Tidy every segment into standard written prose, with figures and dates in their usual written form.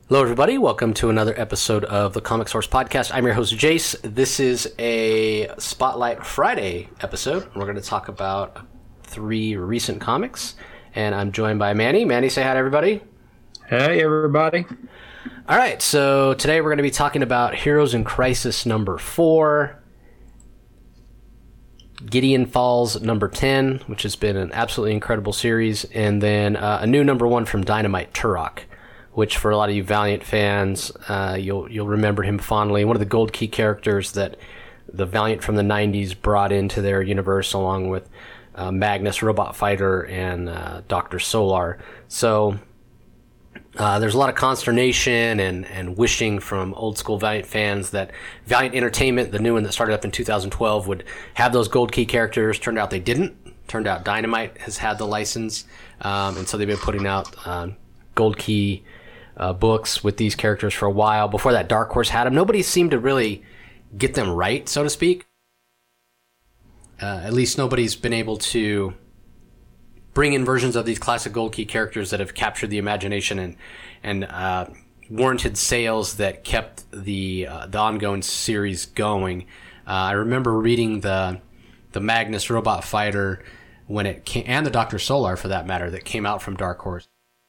Hello, everybody. Welcome to another episode of the Comic Source Podcast. I'm your host, Jace. This is a Spotlight Friday episode. We're going to talk about 3 recent comics, and I'm joined by Manny. Manny, say hi to everybody. Hey, everybody. All right, so today we're going to be talking about Heroes in Crisis number 4, Gideon Falls number 10, which has been an absolutely incredible series, and then a new number 1 from Dynamite, Turok, which for a lot of you Valiant fans, you'll remember him fondly. One of the Gold Key characters that the Valiant from the 90s brought into their universe, along with Magnus, Robot Fighter, and Dr. Solar. So there's a lot of consternation and wishing from old school Valiant fans that Valiant Entertainment, the new one that started up in 2012, would have those Gold Key characters. Turned out they didn't. Turned out Dynamite has had the license, and so they've been putting out Gold Key books with these characters for a while. Before that, Dark Horse had them. Nobody seemed to really get them right, so to speak. At least nobody's been able to bring in versions of these classic Gold Key characters that have captured the imagination and warranted sales that kept the ongoing series going. I remember reading the Magnus Robot Fighter when it came, and the Dr. Solar for that matter, that came out from Dark Horse.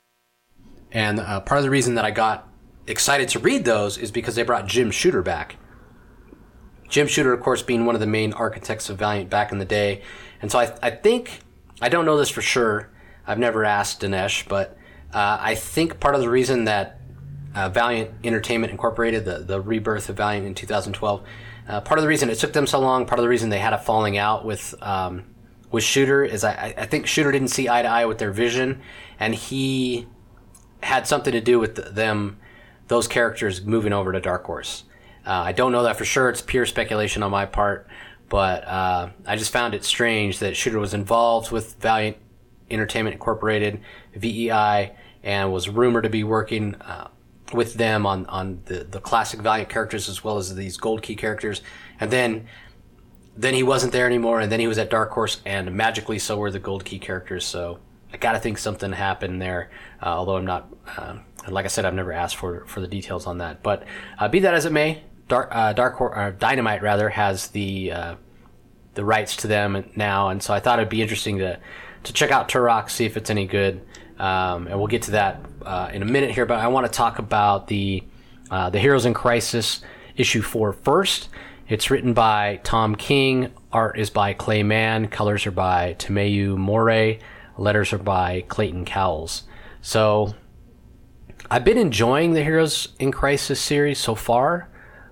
And part of the reason that I got excited to read those is because they brought Jim Shooter back. Jim Shooter, of course, being one of the main architects of Valiant back in the day. And so I think, I don't know this for sure, I've never asked Dinesh, but I think part of the reason that Valiant Entertainment Incorporated, the rebirth of Valiant in 2012, part of the reason it took them so long, part of the reason they had a falling out with Shooter is I think Shooter didn't see eye to eye with their vision, and he had something to do with those characters moving over to Dark Horse. I don't know that for sure. It's pure speculation on my part, but I just found it strange that Shooter was involved with Valiant Entertainment Incorporated, VEI, and was rumored to be working with them on the classic Valiant characters as well as these Gold Key characters. And then he wasn't there anymore, and then he was at Dark Horse, and magically so were the Gold Key characters. So I gotta think something happened there, although I'm not, like I said, I've never asked for the details on that. But be that as it may, Dynamite rather has the rights to them now, and so I thought it'd be interesting to check out Turok, see if it's any good, and we'll get to that in a minute here. But I want to talk about the Heroes in Crisis issue 4 first. It's written by Tom King, art is by Clay Mann, colors are by Tameyu Moray. Letters are by Clayton Cowles. So I've been enjoying the Heroes in Crisis series so far,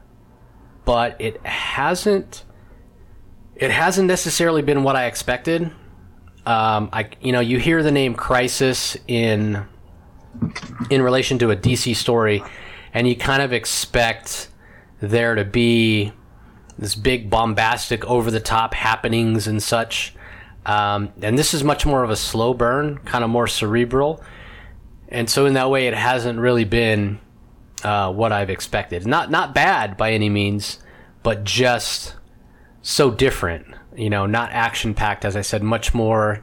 but it hasn't necessarily been what I expected. You hear the name Crisis in relation to a DC story, and you kind of expect there to be this big bombastic over the top happenings and such. And this is much more of a slow burn, kind of more cerebral. And so in that way, it hasn't really been what I've expected. Not bad by any means, but just so different. Not action-packed, as I said, much more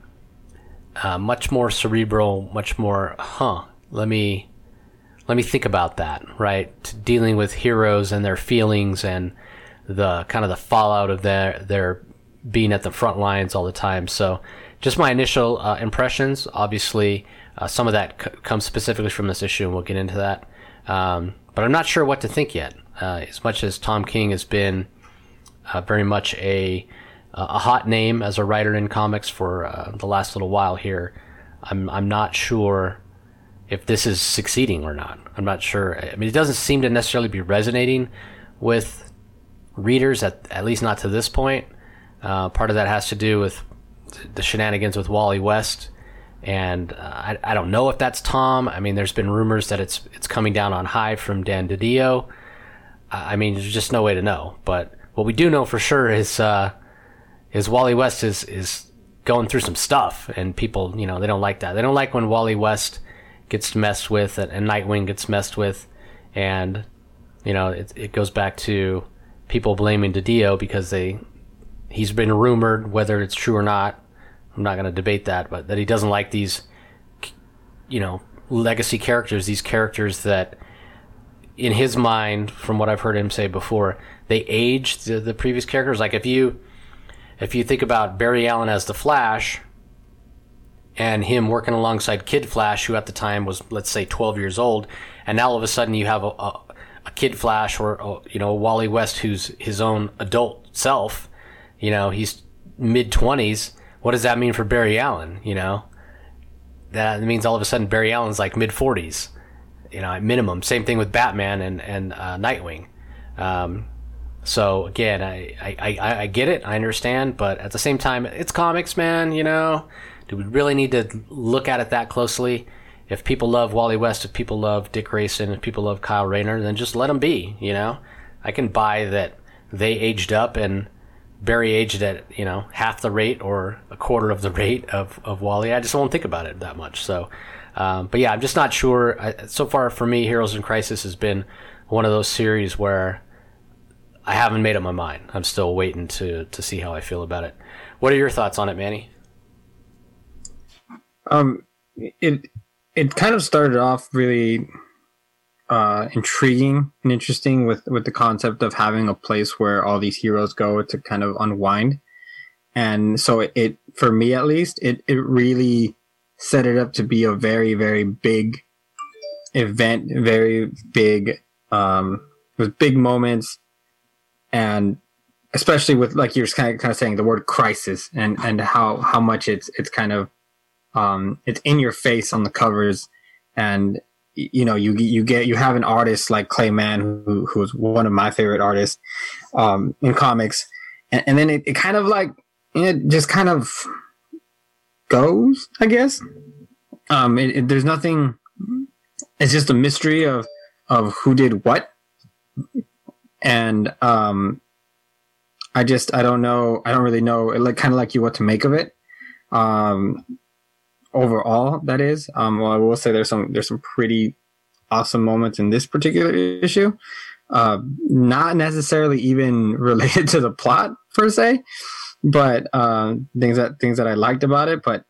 cerebral, much more, let me think about that, right? Dealing with heroes and their feelings and the kind of the fallout of their being at the front lines all the time. So just my initial impressions. Obviously, some of that comes specifically from this issue, and we'll get into that. But I'm not sure what to think yet. As much as Tom King has been very much a hot name as a writer in comics for the last little while here, I'm not sure if this is succeeding or not. I'm not sure. I mean, it doesn't seem to necessarily be resonating with readers, at least not to this point. Part of that has to do with the shenanigans with Wally West, and I don't know if that's Tom. I mean, there's been rumors that it's coming down on high from Dan DiDio. I mean, there's just no way to know. But what we do know for sure is Wally West is going through some stuff, and people, they don't like that. They don't like when Wally West gets messed with and Nightwing gets messed with, and it goes back to people blaming DiDio because he's been rumored, whether it's true or not, I'm not going to debate that, but that he doesn't like these, legacy characters, these characters that, in his mind, from what I've heard him say before, they aged the previous characters. Like if you think about Barry Allen as the Flash, and him working alongside Kid Flash, who at the time was, let's say, 12 years old, and now all of a sudden you have a Kid Flash or Wally West who's his own adult self. He's mid-20s. What does that mean for Barry Allen? That means all of a sudden Barry Allen's like mid-40s, at minimum. Same thing with Batman and Nightwing. So again, I get it, I understand, but at the same time, it's comics, man. Do we really need to look at it that closely? If people love Wally West, if people love Dick Grayson, if people love Kyle Rayner, then just let them be. I can buy that they aged up and Barry aged at half the rate or a quarter of the rate of Wally. I just won't think about it that much. So, but yeah, I'm just not sure. So far for me, Heroes in Crisis has been one of those series where I haven't made up my mind. I'm still waiting to see how I feel about it. What are your thoughts on it, Manny? It kind of started off really intriguing and interesting with the concept of having a place where all these heroes go to kind of unwind. And so it for me at least, it really set it up to be a very, very big event, very big, with big moments, and especially with, like you're kind of saying, the word crisis and how much it's kind of, it's in your face on the covers. And you have an artist like Clay Mann, who's one of my favorite artists in comics, and then it kind of like it just kind of goes, I guess. There's nothing. It's just a mystery of who did what, and I don't know. I don't really know. Like kind of like you, what to make of it. Overall, that is. Well, I will say there's some pretty awesome moments in this particular issue. Not necessarily even related to the plot per se, but things that I liked about it. But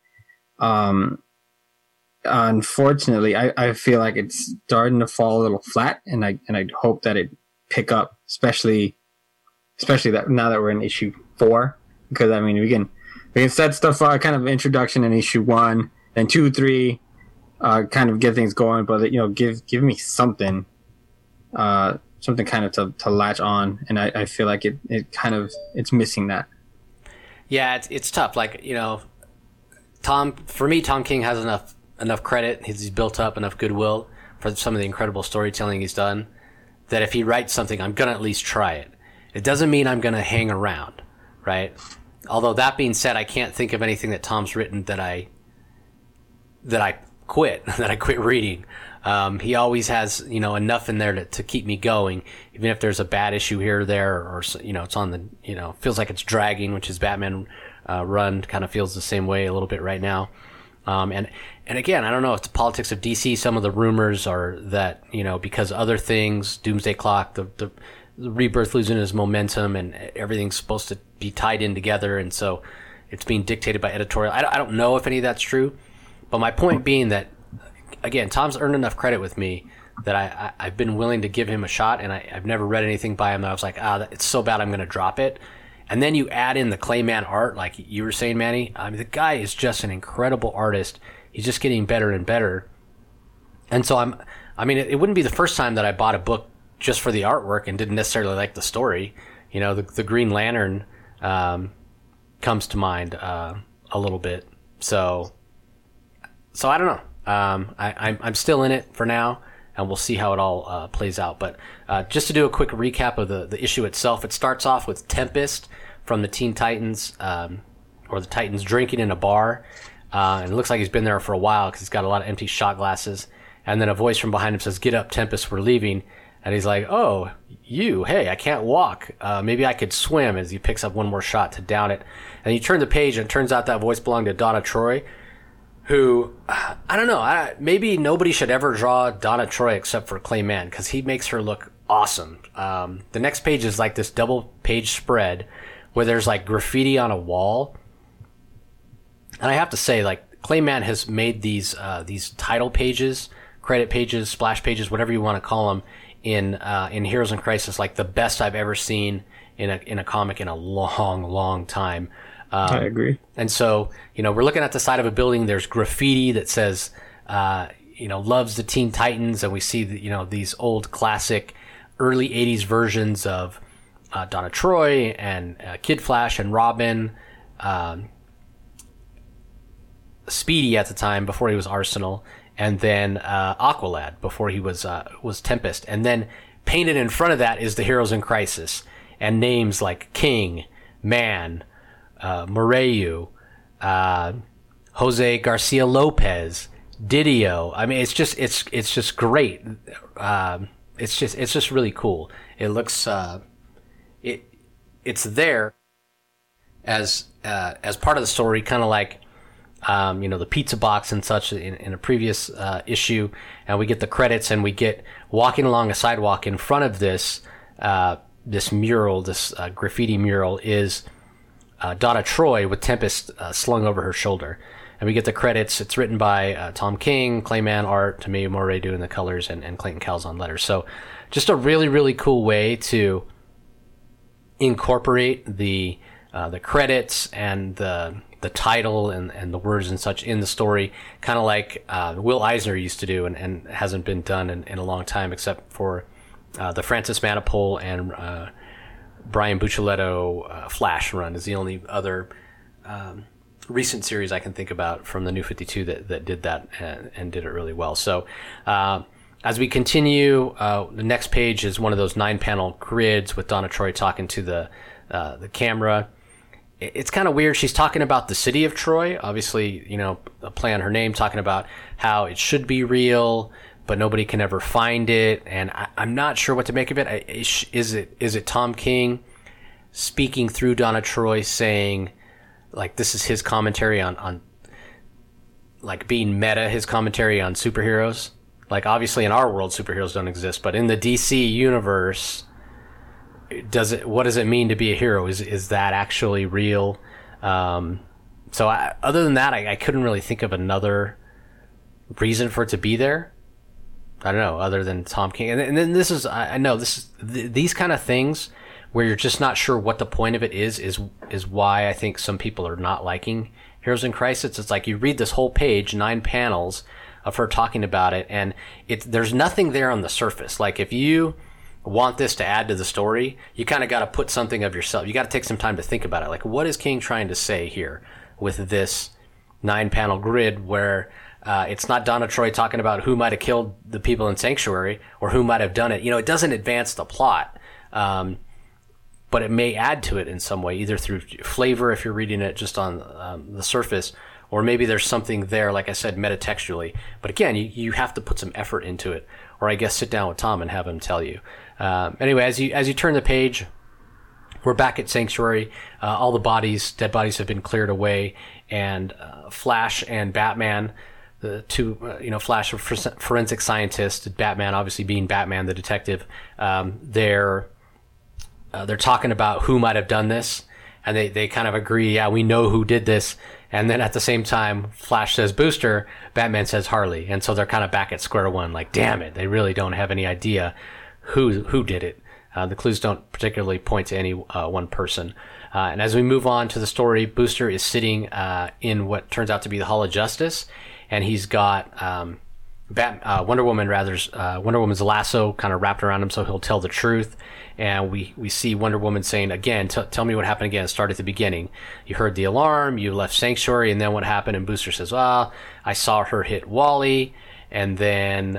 unfortunately, I feel like it's starting to fall a little flat, and I hope that it pick up, especially that now that we're in issue 4, because I mean we can set stuff kind of introduction in issue 1, then 2, 3, kind of get things going, but give me something kind of to latch on, and I feel like it's missing that. Yeah, it's tough. Like Tom King has enough credit. He's built up enough goodwill for some of the incredible storytelling he's done that if he writes something, I'm gonna at least try it. It doesn't mean I'm gonna hang around, right? Although that being said, I can't think of anything that Tom's written that I quit reading. He always has enough in there to keep me going, even if there's a bad issue here or there, or it's on the feels like it's dragging, which is Batman run kind of feels the same way a little bit right now. And again, I don't know if the politics of DC. Some of the rumors are that because other things, Doomsday Clock, the Rebirth losing its momentum, and everything's supposed to be tied in together, and so it's being dictated by editorial. I don't know if any of that's true, but my point being that, again, Tom's earned enough credit with me that I've been willing to give him a shot, and I've never read anything by him that I was like, it's so bad I'm going to drop it. And then you add in the Clay Mann art, like you were saying, Manny. I mean, the guy is just an incredible artist. He's just getting better and better. And so it wouldn't be the first time that I bought a book just for the artwork and didn't necessarily like the story. The Green Lantern comes to mind a little bit. So I don't know. I'm still in it for now, and we'll see how it all plays out. But just to do a quick recap of the issue itself, it starts off with Tempest from the Teen Titans, or the Titans, drinking in a bar. And it looks like he's been there for a while because he's got a lot of empty shot glasses. And then a voice from behind him says, "Get up, Tempest, we're leaving." And he's like, "Oh, hey, I can't walk. Maybe I could swim," as he picks up one more shot to down it. And you turn the page, and it turns out that voice belonged to Donna Troy, who, I don't know, maybe nobody should ever draw Donna Troy except for Clay Mann, because he makes her look awesome. The next page is like this double-page spread where there's like graffiti on a wall. And I have to say, like, Clayman has made these title pages, credit pages, splash pages, whatever you want to call them, in Heroes in Crisis, like the best I've ever seen in a comic in a long time. I agree. And so, we're looking at the side of a building. There's graffiti that says, loves the Teen Titans, and we see these old classic early 80s versions of Donna Troy and Kid Flash and Robin, Speedy at the time before he was Arsenal, and then Aqualad before he was Tempest, and then painted in front of that is the Heroes in Crisis, and names like King, Man, Moreu, Jose Garcia Lopez, Didio. I mean, it's just great. It's just really cool. It looks it's there as part of the story, kind of like the pizza box and such in a previous issue, and we get the credits, and we get walking along a sidewalk in front of this mural, this graffiti mural, is Donna Troy with Tempest slung over her shoulder. And we get the credits. It's written by Tom King, Clayman art, Tomeu Morey doing the colors, and Clayton Cowles on letters. So just a really, really cool way to incorporate the credits and the title and the words and such in the story, kind of like Will Eisner used to do, and hasn't been done in a long time, except for the Francis Manapul and Brian Buccellato Flash run is the only other recent series I can think about from the New 52 that did that and did it really well. So as we continue, the next page is one of those 9-panel grids with Donna Troy talking to the camera. It's kind of weird. She's talking about the city of Troy, obviously, a play on her name, talking about how it should be real, but nobody can ever find it. And I'm not sure what to make of it. Is it Tom King speaking through Donna Troy, saying, like, this is his commentary on like being meta, his commentary on superheroes? Like, obviously in our world, superheroes don't exist, but in the DC universe, what does it mean to be a hero? Is that actually real? So other than that, I couldn't really think of another reason for it to be there. I don't know, other than Tom King. And then these kind of things where you're just not sure what the point of it is why I think some people are not liking Heroes in Crisis. It's like you read this whole page, 9 panels of her talking about it, and there's nothing there on the surface. Like, if you want this to add to the story, you kind of got to put something of yourself. You got to take some time to think about it. Like, what is King trying to say here with this 9-panel grid where it's not Donna Troy talking about who might have killed the people in Sanctuary or who might have done it. It doesn't advance the plot, but it may add to it in some way, either through flavor if you're reading it just on the surface, or maybe there's something there, like I said, metatextually. But again, you have to put some effort into it, or I guess sit down with Tom and have him tell you. Anyway, as you turn the page, we're back at Sanctuary. All the dead bodies have been cleared away, and Flash and Batman, the two, Flash, a forensic scientist, Batman obviously being Batman, the detective, they're talking about who might have done this, and they kind of agree, yeah, we know who did this. And then at the same time, Flash says Booster, Batman says Harley, and so they're kind of back at square one, like, damn it, they really don't have any idea who did it. The clues don't particularly point to any one person. And as we move on to the story, Booster is sitting in what turns out to be the Hall of Justice, and he's got Wonder Woman's lasso kind of wrapped around him so he'll tell the truth. And we see Wonder Woman saying, again, tell me what happened again. Start at the beginning. You heard the alarm, you left Sanctuary, and then what happened? And Booster says, well, I saw her hit Wally, and then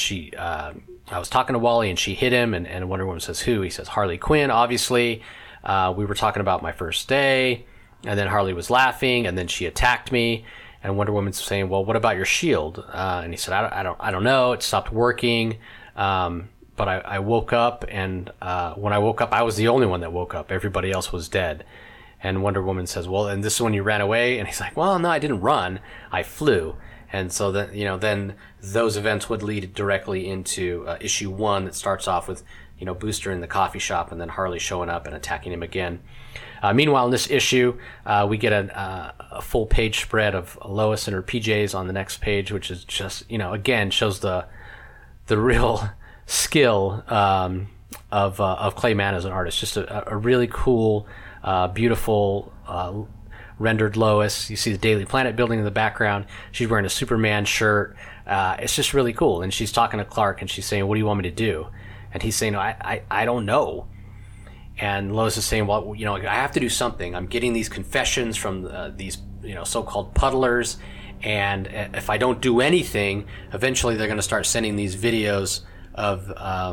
I was talking to Wally and she hit him, and Wonder Woman says, who? He says, Harley Quinn, obviously. We were talking about my first day, and then Harley was laughing, and then she attacked me, and Wonder Woman's saying, well, what about your shield? And he said, I don't know, it stopped working, but I woke up, and when I woke up, I was the only one that woke up. Everybody else was dead. And Wonder Woman says, well, and this is when you ran away? And he's like, well, no, I didn't run, I flew. And so that, then those events would lead directly into issue 1 that starts off with, Booster in the coffee shop and then Harley showing up and attacking him again. Meanwhile, in this issue, we get a full page spread of Lois and her PJs on the next page, which is just, again, shows the real skill of Clay Mann as an artist. Just a really cool, beautiful rendered Lois. You see the Daily Planet building in the background. She's wearing a Superman shirt. It's just really cool. And she's talking to Clark and she's saying, "What do you want me to do?" And he's saying, I don't know. And Lois is saying, well, I have to do something. I'm getting these confessions from these, so-called puddlers. And if I don't do anything, eventually they're going to start sending these videos of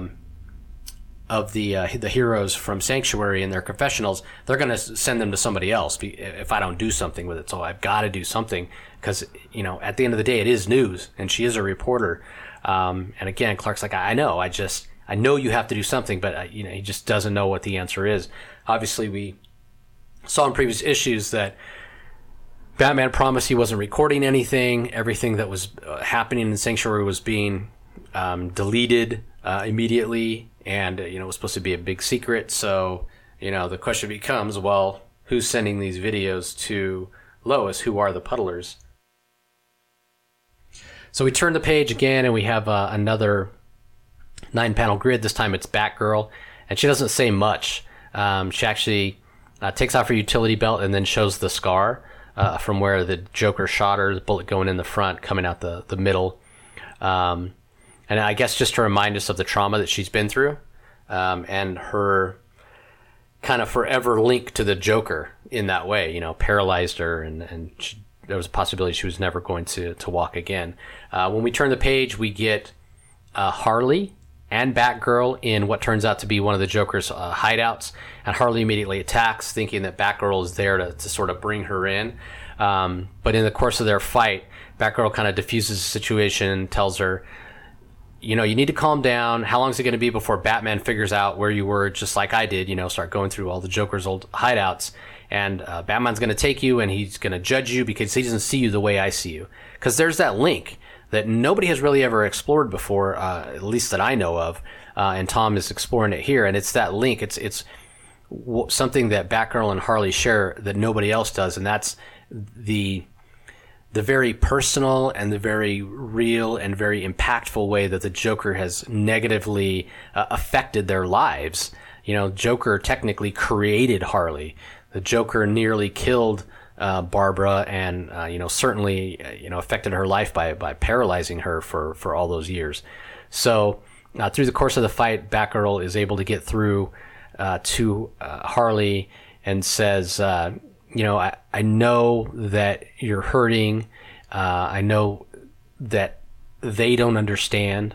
the heroes from Sanctuary and their confessionals. They're going to send them to somebody else if I don't do something with it. So I've got to do something because, at the end of the day, it is news and she is a reporter. And again, Clark's like, I know, I know you have to do something, but he just doesn't know what the answer is. Obviously, we saw in previous issues that Batman promised he wasn't recording anything. Everything that was happening in Sanctuary was being deleted immediately, and it was supposed to be a big secret. So the question becomes, well, who's sending these videos to Lois? Who are the puddlers? So we turn the page again, and we have another 9-panel grid. This time it's Batgirl, and she doesn't say much. She actually takes off her utility belt and then shows the scar from where the Joker shot her, the bullet going in the front, coming out the middle. And I guess just to remind us of the trauma that she's been through, and her kind of forever link to the Joker in that way, paralyzed her, and there was a possibility she was never going to walk again. When we turn the page, we get Harley and Batgirl in what turns out to be one of the Joker's hideouts, and Harley immediately attacks, thinking that Batgirl is there to sort of bring her in. But in the course of their fight, Batgirl kind of diffuses the situation, tells her, you need to calm down. How long is it going to be before Batman figures out where you were, just like I did, start going through all the Joker's old hideouts. And Batman's going to take you, and he's going to judge you because he doesn't see you the way I see you. Because there's that link that nobody has really ever explored before, at least that I know of, and Tom is exploring it here. And it's that link. It's something that Batgirl and Harley share that nobody else does, and that's the very personal and the very real and very impactful way that the Joker has negatively affected their lives. Joker technically created Harley. The Joker nearly killed Barbara, and certainly affected her life by paralyzing her for all those years. So through the course of the fight, Batgirl is able to get through to Harley and says, I know that you're hurting. I know that they don't understand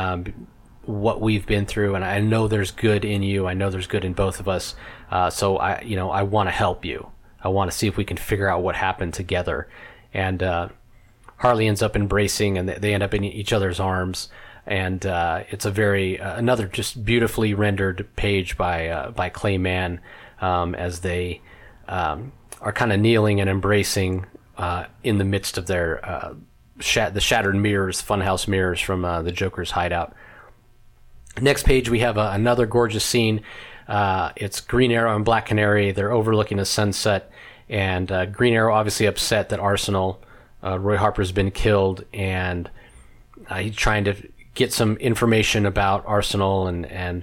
what we've been through, and I know there's good in you. I know there's good in both of us. So I want to help you. I want to see if we can figure out what happened together. And Harley ends up embracing, and they end up in each other's arms. And it's a very another just beautifully rendered page by Clay Mann, as they are kind of kneeling and embracing in the midst of their the shattered mirrors, funhouse mirrors from the Joker's hideout. Next page, we have another gorgeous scene. It's Green Arrow and Black Canary. They're overlooking a sunset, and Green Arrow obviously upset that Arsenal, Roy Harper's been killed, and he's trying to get some information about Arsenal, and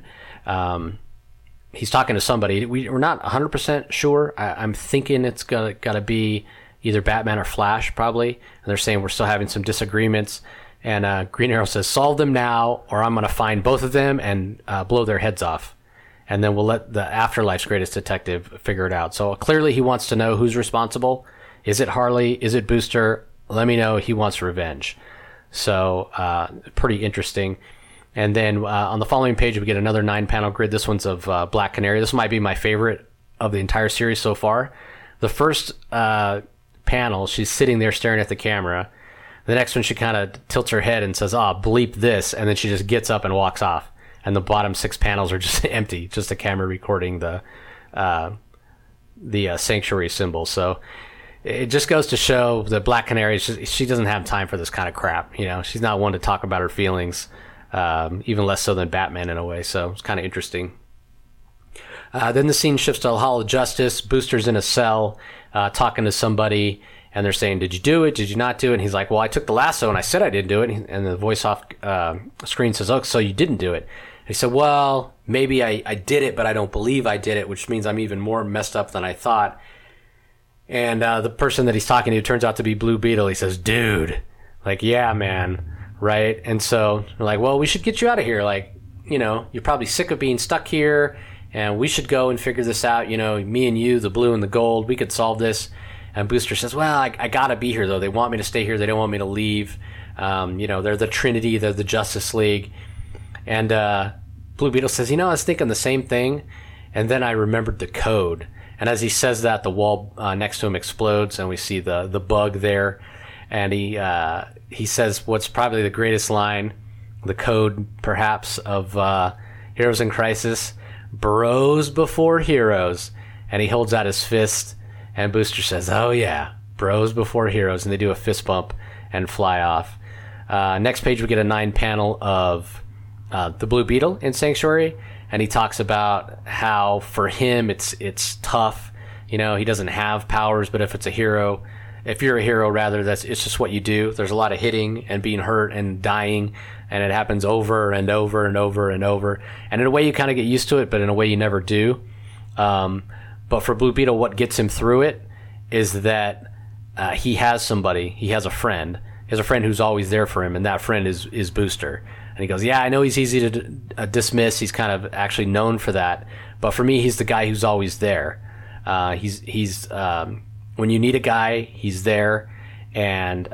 he's talking to somebody. We're not 100% sure. I'm thinking it's got to be either Batman or Flash, probably, and they're saying we're still having some disagreements. And Green Arrow says, solve them now, or I'm going to find both of them and blow their heads off. And then we'll let the Afterlife's greatest detective figure it out. So clearly he wants to know who's responsible. Is it Harley? Is it Booster? Let me know. He wants revenge. So pretty interesting. And then on the following page, we get another 9-panel grid. This one's of Black Canary. This might be my favorite of the entire series so far. The first panel, she's sitting there staring at the camera. The next one, she kind of tilts her head and says, bleep this. And then she just gets up and walks off. And the bottom 6 panels are just empty, just a camera recording the Sanctuary symbol. So it just goes to show that Black Canary, she doesn't have time for this kind of crap. You know, she's not one to talk about her feelings, even less so than Batman in a way. So it's kind of interesting. Then the scene shifts to the Hall of Justice. Booster's in a cell talking to somebody, and they're saying, did you do it? Did you not do it? And he's like, well, I took the lasso and I said I didn't do it. And the voice off screen says, oh, so you didn't do it. And he said, well, maybe I did it, but I don't believe I did it, which means I'm even more messed up than I thought. And the person that he's talking to turns out to be Blue Beetle. He says, dude, like, yeah, man, right? And so they're like, well, we should get you out of here. Like, you know, you're probably sick of being stuck here, and we should go and figure this out. You know, me and you, the blue and the gold, we could solve this. And Booster says, well, I got to be here, though. They want me to stay here. They don't want me to leave. You know, they're the Trinity. They're the Justice League. And Blue Beetle says, you know, I was thinking the same thing. And then I remembered the code. And as he says that, the wall next to him explodes, and we see the bug there. And he says what's probably the greatest line, the code perhaps of Heroes in Crisis, bros before heroes. And he holds out his fist, and Booster says, oh yeah, bros before heroes. And they do a fist bump and fly off. Next page, we get a 9-panel of the Blue Beetle in Sanctuary. And he talks about how for him it's tough. You know, he doesn't have powers, but if you're a hero, rather, it's just what you do. There's a lot of hitting and being hurt and dying, and it happens over and over and over and over. And in a way, you kind of get used to it, but in a way, you never do. But for Blue Beetle, what gets him through it is that he has somebody. He has a friend. He has a friend who's always there for him, and that friend is Booster. And he goes, yeah, I know he's easy to dismiss. He's kind of actually known for that. But for me, he's the guy who's always there. He's when you need a guy, he's there. And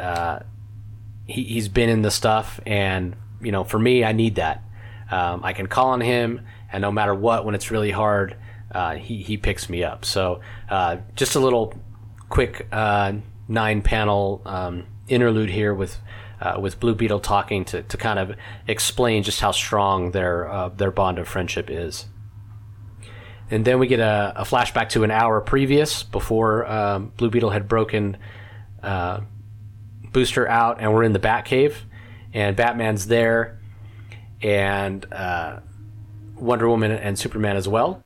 he's been in the stuff. And, you know, for me, I need that. I can call on him. And no matter what, when it's really hard, he picks me up. So just a little quick 9-panel interlude here with Blue Beetle talking to kind of explain just how strong their bond of friendship is. And then we get a flashback to an hour previous, before Blue Beetle had broken Booster out, and we're in the Batcave, and Batman's there, and Wonder Woman and Superman as well.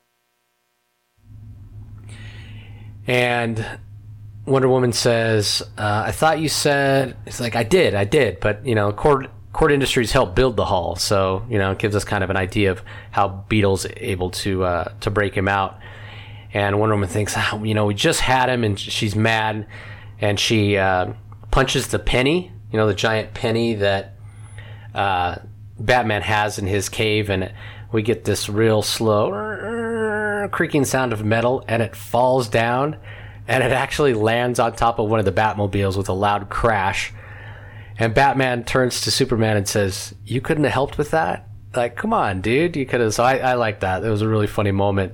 And Wonder Woman says, I thought you said, it's like, I did, but, you know, Cord Industries helped build the Hall, so, you know, it gives us kind of an idea of how Beetle's able to break him out. And Wonder Woman thinks, oh, you know, we just had him, and she's mad, and she punches the penny, you know, the giant penny that Batman has in his cave, and we get this real slow creaking sound of metal, and it falls down. And it actually lands on top of one of the Batmobiles with a loud crash. And Batman turns to Superman and says, you couldn't have helped with that? Like, come on, dude. You could have. So I like that. It was a really funny moment.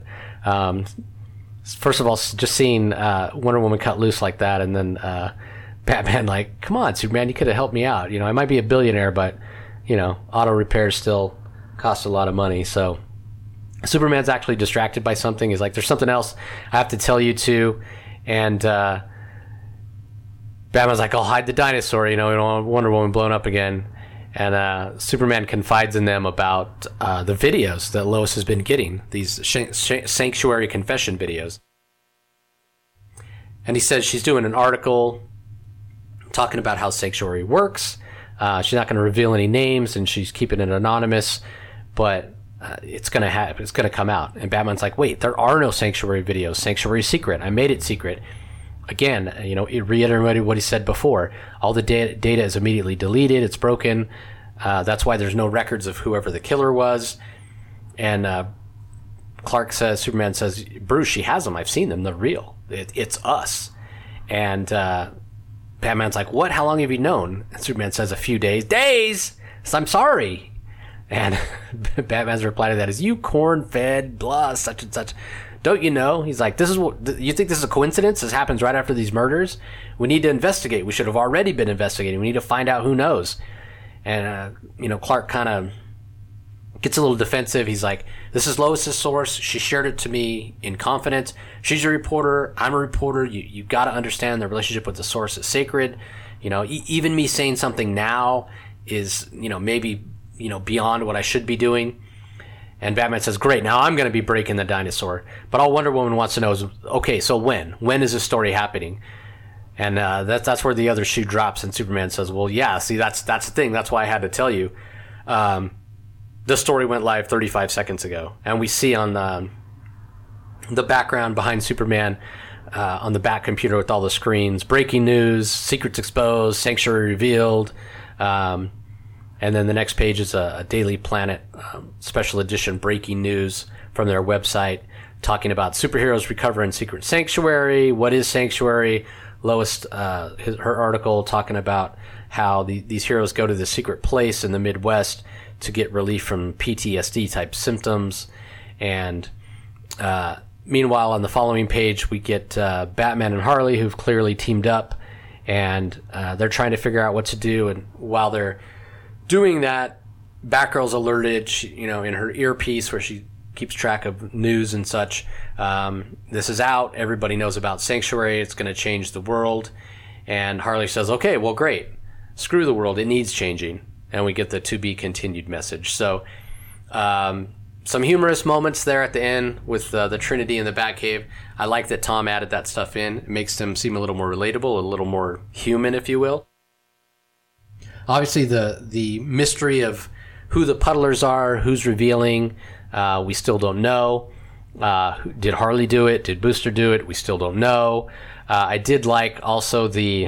First of all, just seeing Wonder Woman cut loose like that, and then Batman like, come on, Superman, you could have helped me out. You know, I might be a billionaire, but, you know, auto repairs still cost a lot of money. So Superman's actually distracted by something. He's like, there's something else I have to tell you too. And Batman's like, I'll hide the dinosaur, you know, we don't want Wonder Woman blown up again. And Superman confides in them about the videos that Lois has been getting, these Sanctuary confession videos. And he says she's doing an article talking about how Sanctuary works. She's not going to reveal any names, and she's keeping it anonymous, but it's going to come out. And Batman's like, wait, there are no Sanctuary videos. Sanctuary's secret. I made it secret. Again, you know, it reiterated what he said before. All the data is immediately deleted. It's broken. That's why there's no records of whoever the killer was. And Superman says, Bruce, she has them. I've seen them. They're real. It's us. And Batman's like, what? How long have you known? And Superman says, a few days. Days? So I'm sorry. And Batman's reply to that is, you corn-fed, blah, such and such. Don't you know? He's like, you think this is a coincidence? This happens right after these murders? We need to investigate. We should have already been investigating. We need to find out who knows. And, you know, Clark kind of gets a little defensive. He's like, this is Lois's source. She shared it to me in confidence. She's a reporter. I'm a reporter. You got to understand the relationship with the source is sacred. Even me saying something now is, maybe, beyond what I should be doing. And Batman says, great, now I'm going to be breaking the dinosaur. But all Wonder Woman wants to know is, okay, so when? When is this story happening? And that's where the other shoe drops, and Superman says, well, yeah, see, that's the thing. That's why I had to tell you. The story went live 35 seconds ago. And we see on the background behind Superman on the back computer with all the screens, breaking news, secrets exposed, sanctuary revealed. And then the next page is a Daily Planet special edition breaking news from their website talking about superheroes recover in secret sanctuary. What is sanctuary? Lois, her article talking about how these heroes go to this secret place in the Midwest to get relief from PTSD type symptoms. And meanwhile, on the following page, we get Batman and Harley, who've clearly teamed up, and they're trying to figure out what to do. And while they're doing that, Batgirl's alerted, in her earpiece where she keeps track of news and such. This is out. Everybody knows about Sanctuary. It's going to change the world. And Harley says, okay, well, great. Screw the world. It needs changing. And we get the to be continued message. So some humorous moments there at the end with the Trinity in the Batcave. I like that Tom added that stuff in. It makes them seem a little more relatable, a little more human, if you will. Obviously, the mystery of who the puddlers are, who's revealing, we still don't know. Did Harley do it? Did Booster do it? We still don't know. I did like also the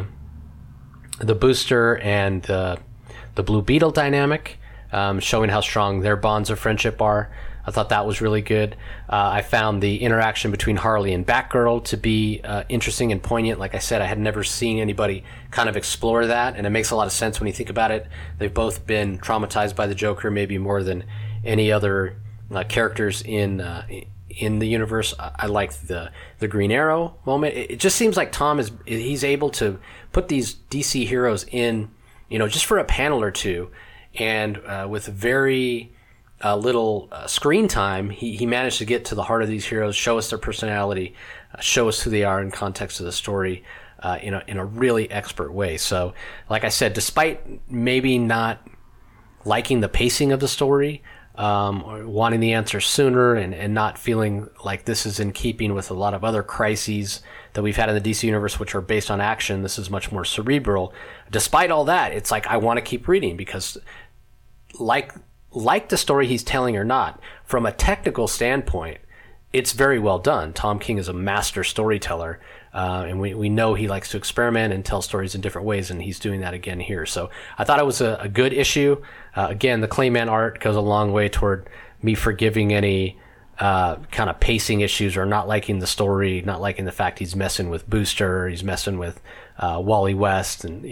Booster and the Blue Beetle dynamic, showing how strong their bonds of friendship are. I thought that was really good. I found the interaction between Harley and Batgirl to be interesting and poignant. Like I said, I had never seen anybody kind of explore that, and it makes a lot of sense when you think about it. They've both been traumatized by the Joker, maybe more than any other characters in the universe. I like the Green Arrow moment. It just seems like Tom he's able to put these DC heroes in, just for a panel or two, and with very little screen time, he managed to get to the heart of these heroes, show us their personality, show us who they are in context of the story, in a really expert way. So, like I said, despite maybe not liking the pacing of the story, or wanting the answer sooner, and not feeling like this is in keeping with a lot of other crises that we've had in the DC universe, which are based on action, this is much more cerebral. Despite all that, it's like I want to keep reading because, like the story he's telling or not, from a technical standpoint, it's very well done. Tom King is a master storyteller, and we know he likes to experiment and tell stories in different ways, and he's doing that again here. So I thought it was a good issue. Again, the Clayman art goes a long way toward me forgiving any kind of pacing issues or not liking the story, not liking the fact he's messing with Booster, he's messing with Wally West, and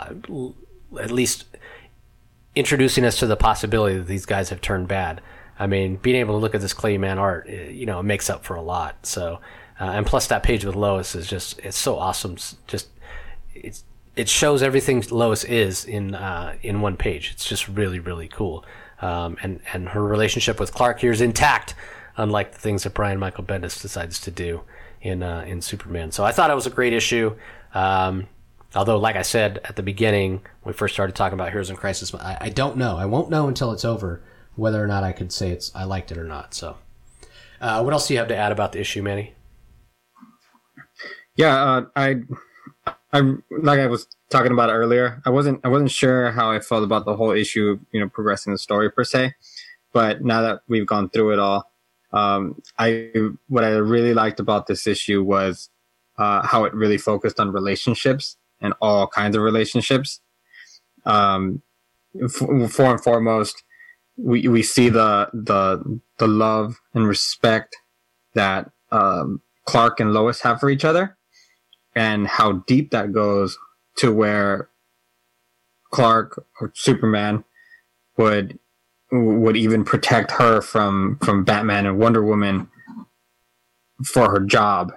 at least introducing us to the possibility that these guys have turned bad. I mean, being able to look at this Clayman art, it makes up for a lot. So, and plus that page with Lois is it's so awesome. It shows everything Lois is in one page. It's just really, really cool. And her relationship with Clark here is intact, unlike the things that Brian Michael Bendis decides to do in Superman. So I thought it was a great issue. Although, like I said at the beginning, when we first started talking about Heroes in Crisis, I don't know. I won't know until it's over whether or not I could say I liked it or not. So, what else do you have to add about the issue, Manny? Yeah, I like I was talking about earlier. I wasn't sure how I felt about the whole issue, progressing the story per se. But now that we've gone through it all, what I really liked about this issue was how it really focused on relationships and all kinds of relationships. For and foremost, we see the love and respect that Clark and Lois have for each other, and how deep that goes to where Clark or Superman would even protect her from Batman and Wonder Woman for her job.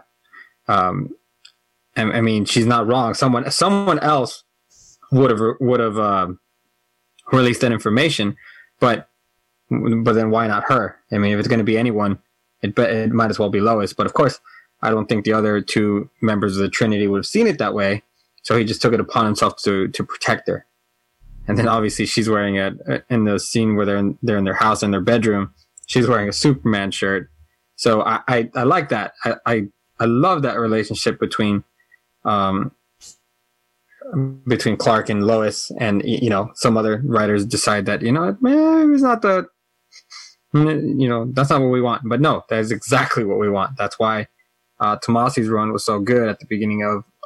I mean, she's not wrong. Someone else would have released that information, but but then why not her? I mean, if it's going to be anyone, it might as well be Lois. But of course, I don't think the other two members of the Trinity would have seen it that way. So he just took it upon himself to protect her. And then obviously she's wearing in the scene where they're in their house, in their bedroom, she's wearing a Superman shirt. So I like that. I love that relationship between Clark and Lois. And, some other writers decide that, man, it's not that's not what we want. But no, that is exactly what we want. That's why Tomasi's run was so good at the beginning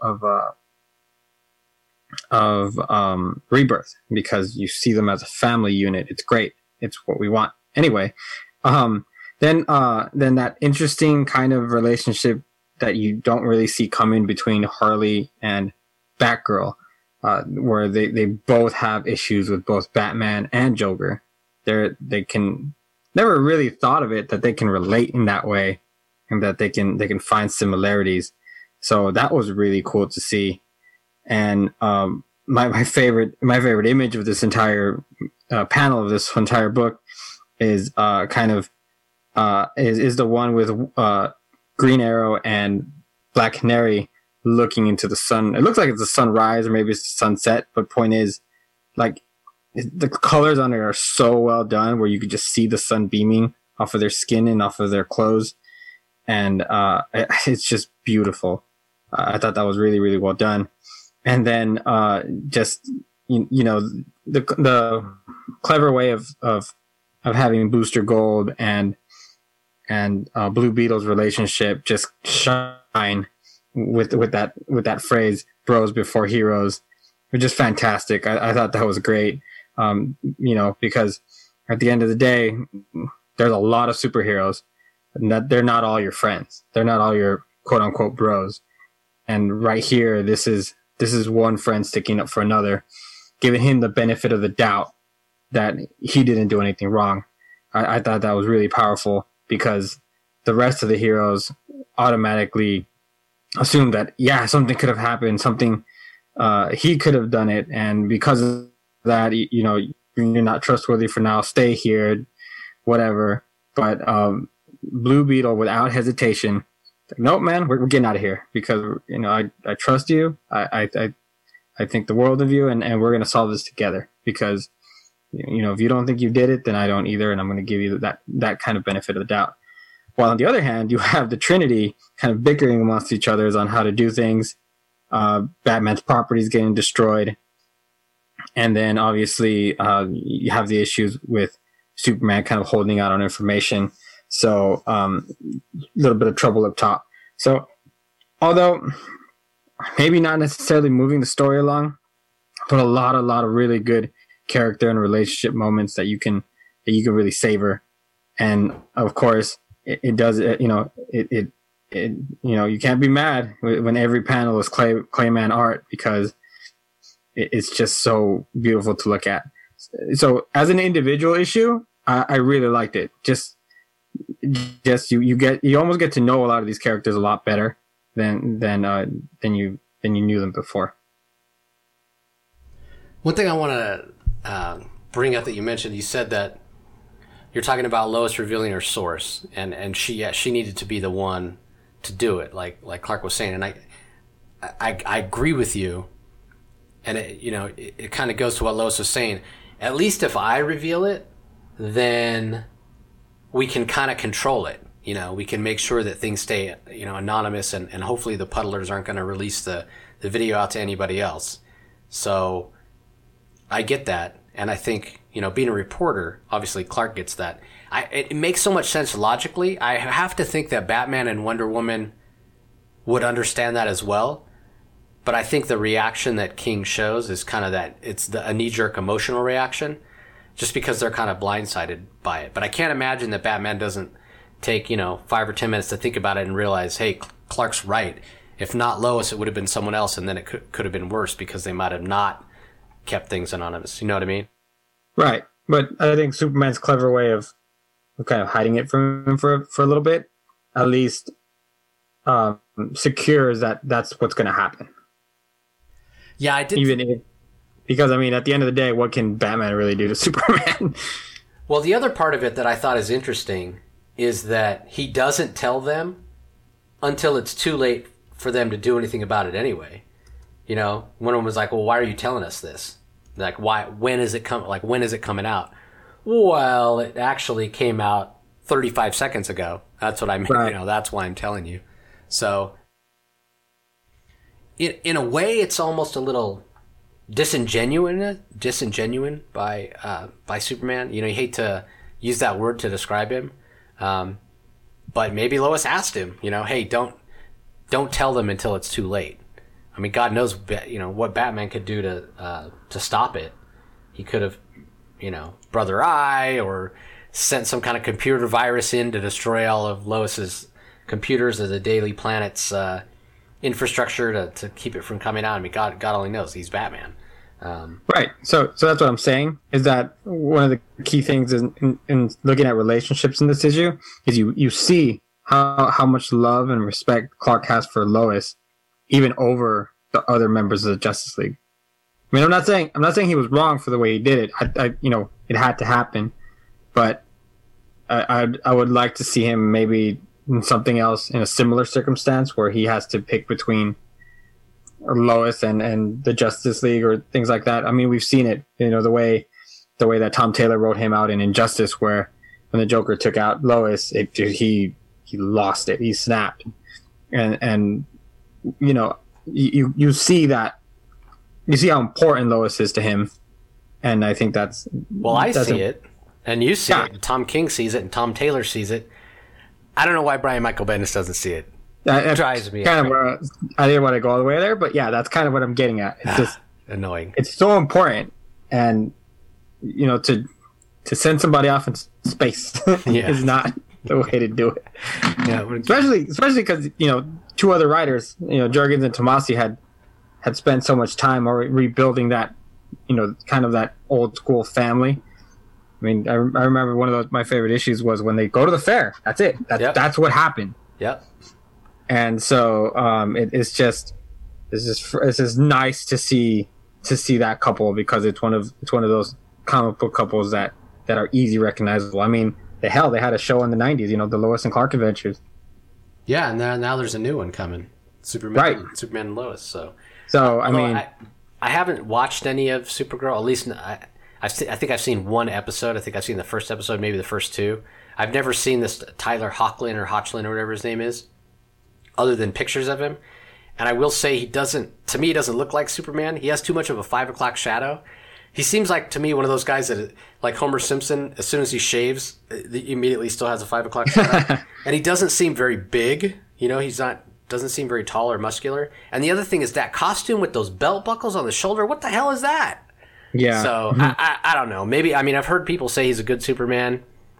of Rebirth, because you see them as a family unit. It's great. It's what we want. Anyway, then that interesting kind of relationship that you don't really see coming between Harley and Batgirl, where they both have issues with both Batman and Joker. They can never really thought of it that they can relate in that way, and that they can find similarities. So that was really cool to see. And my favorite image of this entire panel of this entire book is is the one with Green Arrow and Black Canary looking into the sun. It looks like it's a sunrise, or maybe it's the sunset. But point is, like, the colors on it are so well done, where you could just see the sun beaming off of their skin and off of their clothes, and it's just beautiful. I thought that was really, really well done. And then the clever way of having Booster Gold and Blue Beetle's relationship just shine with that phrase, bros before heroes, which is fantastic. I thought that was great. Because at the end of the day, there's a lot of superheroes, and that they're not all your friends. They're not all your quote unquote bros. And right here, this is one friend sticking up for another, giving him the benefit of the doubt that he didn't do anything wrong. I thought that was really powerful, because the rest of the heroes automatically assume that, yeah, something could have happened, he could have done it, and because of that, you're not trustworthy for now, stay here, whatever. But Blue Beetle, without hesitation, nope, man, we're getting out of here, because I trust you. I think the world of you, and we're gonna solve this together, because if you don't think you did it, then I don't either, and I'm gonna give you that kind of benefit of the doubt. While on the other hand, you have the Trinity kind of bickering amongst each other on how to do things. Batman's property is getting destroyed, and then obviously you have the issues with Superman kind of holding out on information. So a little bit of trouble up top. So although maybe not necessarily moving the story along, but a lot of really good character and relationship moments that you can really savor. And of course, it does. You can't be mad when every panel is Clayman art, because it's just so beautiful to look at. So as an individual issue, I really liked it. Just you almost get to know a lot of these characters a lot better than you knew them before. One thing I want to bring up that you mentioned, you said that you're talking about Lois revealing her source, and she needed to be the one to do it, like Clark was saying, and I agree with you, and it kind of goes to what Lois was saying. At least if I reveal it, then we can kind of control it. We can make sure that things stay, anonymous, and hopefully the puddlers aren't going to release the video out to anybody else. So I get that. And I think, being a reporter, obviously Clark gets that. It makes so much sense logically. I have to think that Batman and Wonder Woman would understand that as well. But I think the reaction that King shows is kind of that it's a knee-jerk emotional reaction, just because they're kind of blindsided by it. But I can't imagine that Batman doesn't take, 5 or 10 minutes to think about it and realize, hey, Clark's right. If not Lois, it would have been someone else, and then it could have been worse because they might have not kept things anonymous. You know what I mean? Right. But I think Superman's clever way of kind of hiding it from him for a little bit, at least secures that that's what's going to happen. Yeah, I did. Because, at the end of the day, what can Batman really do to Superman? Well, the other part of it that I thought is interesting is that he doesn't tell them until it's too late for them to do anything about it anyway. You know, one of them was like, "Well, why are you telling us this? Like, why? When is it when is it coming out?" Well, it actually came out 35 seconds ago. That's what I mean. Right. You know, that's why I'm telling you. So, in a way, it's almost a little disingenuine by Superman. You know, you hate to use that word to describe him, but maybe Lois asked him, you know, hey, don't tell them until it's too late. I mean, God knows, you know, what Batman could do to stop it. He could have, you know, Brother Eye, or sent some kind of computer virus in to destroy all of Lois's computers of the Daily Planet's infrastructure to keep it from coming out. I mean, God only knows. He's Batman. Right. So that's what I'm saying, is that one of the key things in looking at relationships in this issue is you see how much love and respect Clark has for Lois, even over the other members of the Justice League. I mean, I'm not saying he was wrong for the way he did it. I you know, it had to happen, but I would like to see him maybe in something else, in a similar circumstance where he has to pick between Lois and the Justice League or things like that. I mean, we've seen it, you know, the way that Tom Taylor wrote him out in Injustice, where when the Joker took out Lois, he lost it, he snapped, and you know, you see that, you see how important Lois is to him, and I think that's I see it, and you see it. Tom King sees it, and Tom Taylor sees it. I don't know why Brian Michael Bendis doesn't see it. It drives me kind of I didn't want to go all the way there, but yeah, that's kind of what I'm getting at. It's just annoying. It's so important, and you know, to send somebody off in space is not the way to do it. Yeah, especially because, you know, two other writers, you know, Jurgens and Tomasi had spent so much time rebuilding that, you know, kind of that old school family. I mean, I remember one of my favorite issues was when they go to the fair. That's it. That's what happened. Yep. And so it's just nice to see that couple, because it's one of those comic book couples that are easy recognizable. I mean, they had a show in the 90s, you know, the Lois and Clark Adventures. Yeah, and now there's a new one coming, Superman and Lois. So I mean, I haven't watched any of Supergirl. At least I think I've seen one episode. I think I've seen the first episode, maybe the first two. I've never seen this Tyler Hoechlin or whatever his name is, other than pictures of him. And I will say, he doesn't look like Superman. He has too much of a 5 o'clock shadow. He seems like, to me, one of those guys that, like Homer Simpson, as soon as he shaves, he immediately still has a 5 o'clock shadow. And he doesn't seem very big. You know, doesn't seem very tall or muscular. And the other thing is that costume with those belt buckles on the shoulder. What the hell is that? Yeah. So I don't know. Maybe, I mean, I've heard people say he's a good Superman.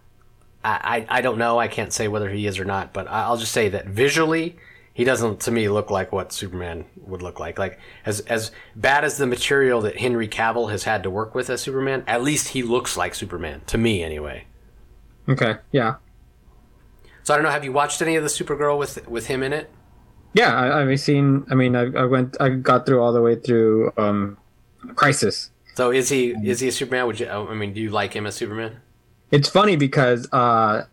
I don't know. I can't say whether he is or not, but I'll just say that visually, he doesn't, to me, look like what Superman would look like. Like, as bad as the material that Henry Cavill has had to work with as Superman, at least he looks like Superman, to me anyway. Okay, yeah. So I don't know, have you watched any of the Supergirl with him in it? Yeah, I've seen. I mean, I got through all the way through Crisis. So is he a Superman? Do you like him as Superman? It's funny because I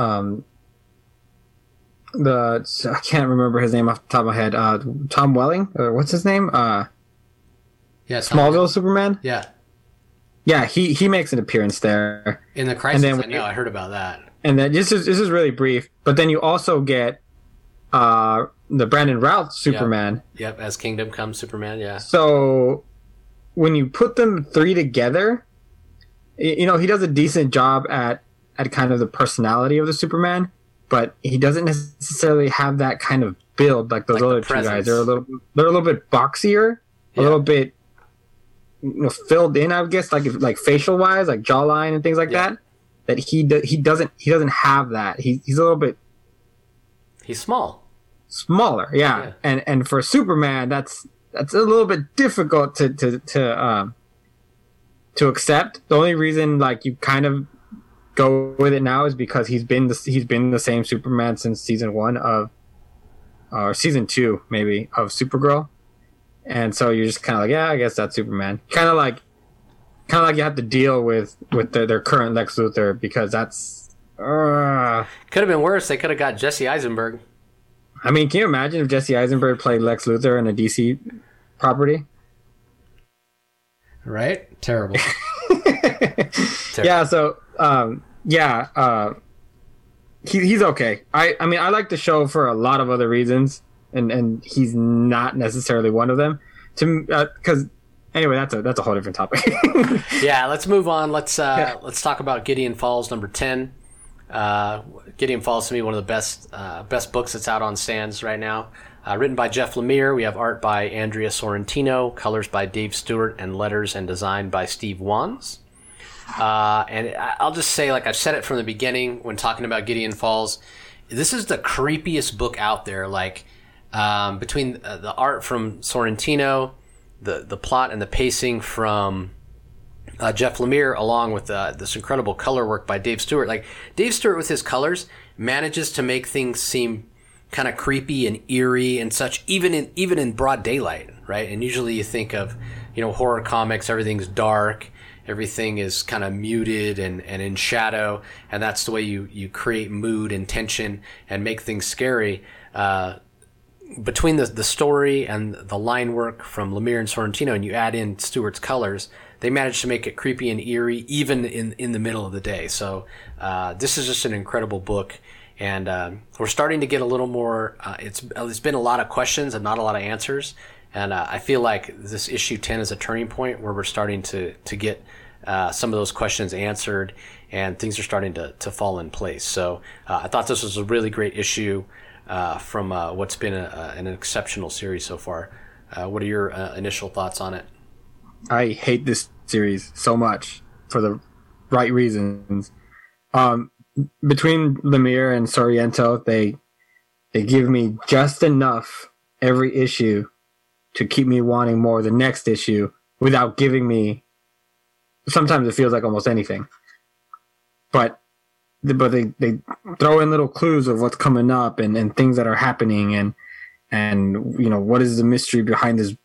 can't remember his name off the top of my head. Tom Welling, or what's his name? Yeah, Smallville Superman. Yeah, yeah. He makes an appearance there in the Crisis. I heard about that. And then this is really brief, but then you also get the Brandon Routh Superman. Yep, as Kingdom Come Superman. Yeah. So when you put them three together, you know, he does a decent job at kind of the personality of the Superman, but he doesn't necessarily have that kind of build like those other two guys. They're a little bit boxier, a little bit, you know, filled in, I would guess, like facial wise, like jawline and things like that. That he doesn't have that. He's a little bit. He's smaller, yeah. And for Superman, that's a little bit difficult to accept. The only reason, like, you kind of go with it now is because he's been the same Superman since season 1 or season 2 maybe of Supergirl, and so you're just kind of like, yeah, I guess that's Superman. Kind of like kind of like you have to deal with their current Lex Luthor, because that's could have been worse. They could have got Jesse Eisenberg. I mean, can you imagine if Jesse Eisenberg played Lex Luthor in a DC property? Right? Terrible. Yeah. So he's okay. I mean, I like the show for a lot of other reasons, and he's not necessarily one of them. Because anyway, that's a whole different topic. Yeah, let's move on. Let's talk about Gideon Falls number 10. Gideon Falls, to me, one of the best books that's out on stands right now. Written by Jeff Lemire. We have art by Andrea Sorrentino, colors by Dave Stewart, and letters and design by Steve Wands. And I'll just say, like I've said it from the beginning when talking about Gideon Falls, this is the creepiest book out there. Like, between the art from Sorrentino, the plot and the pacing from Jeff Lemire, along with this incredible color work by Dave Stewart. Like, Dave Stewart with his colors manages to make things seem kind of creepy and eerie and such, even in broad daylight, right? And usually you think of, horror comics, everything's dark, everything is kind of muted and in shadow, and that's the way you create mood and tension and make things scary. Between the story and the line work from Lemire and Sorrentino, and you add in Stewart's colors, they managed to make it creepy and eerie even in the middle of the day. So this is just an incredible book, and we're starting to get a little more. It's been a lot of questions and not a lot of answers, and I feel like this issue 10 is a turning point where we're starting to get some of those questions answered, and things are starting to fall in place. So I thought this was a really great issue from what's been an exceptional series so far. What are your initial thoughts on it? I hate this series so much for the right reasons. Between Lemire and Sorrento, they give me just enough every issue to keep me wanting more the next issue without giving me. Sometimes it feels like almost anything, but they throw in little clues of what's coming up and things that are happening and what is the mystery behind this,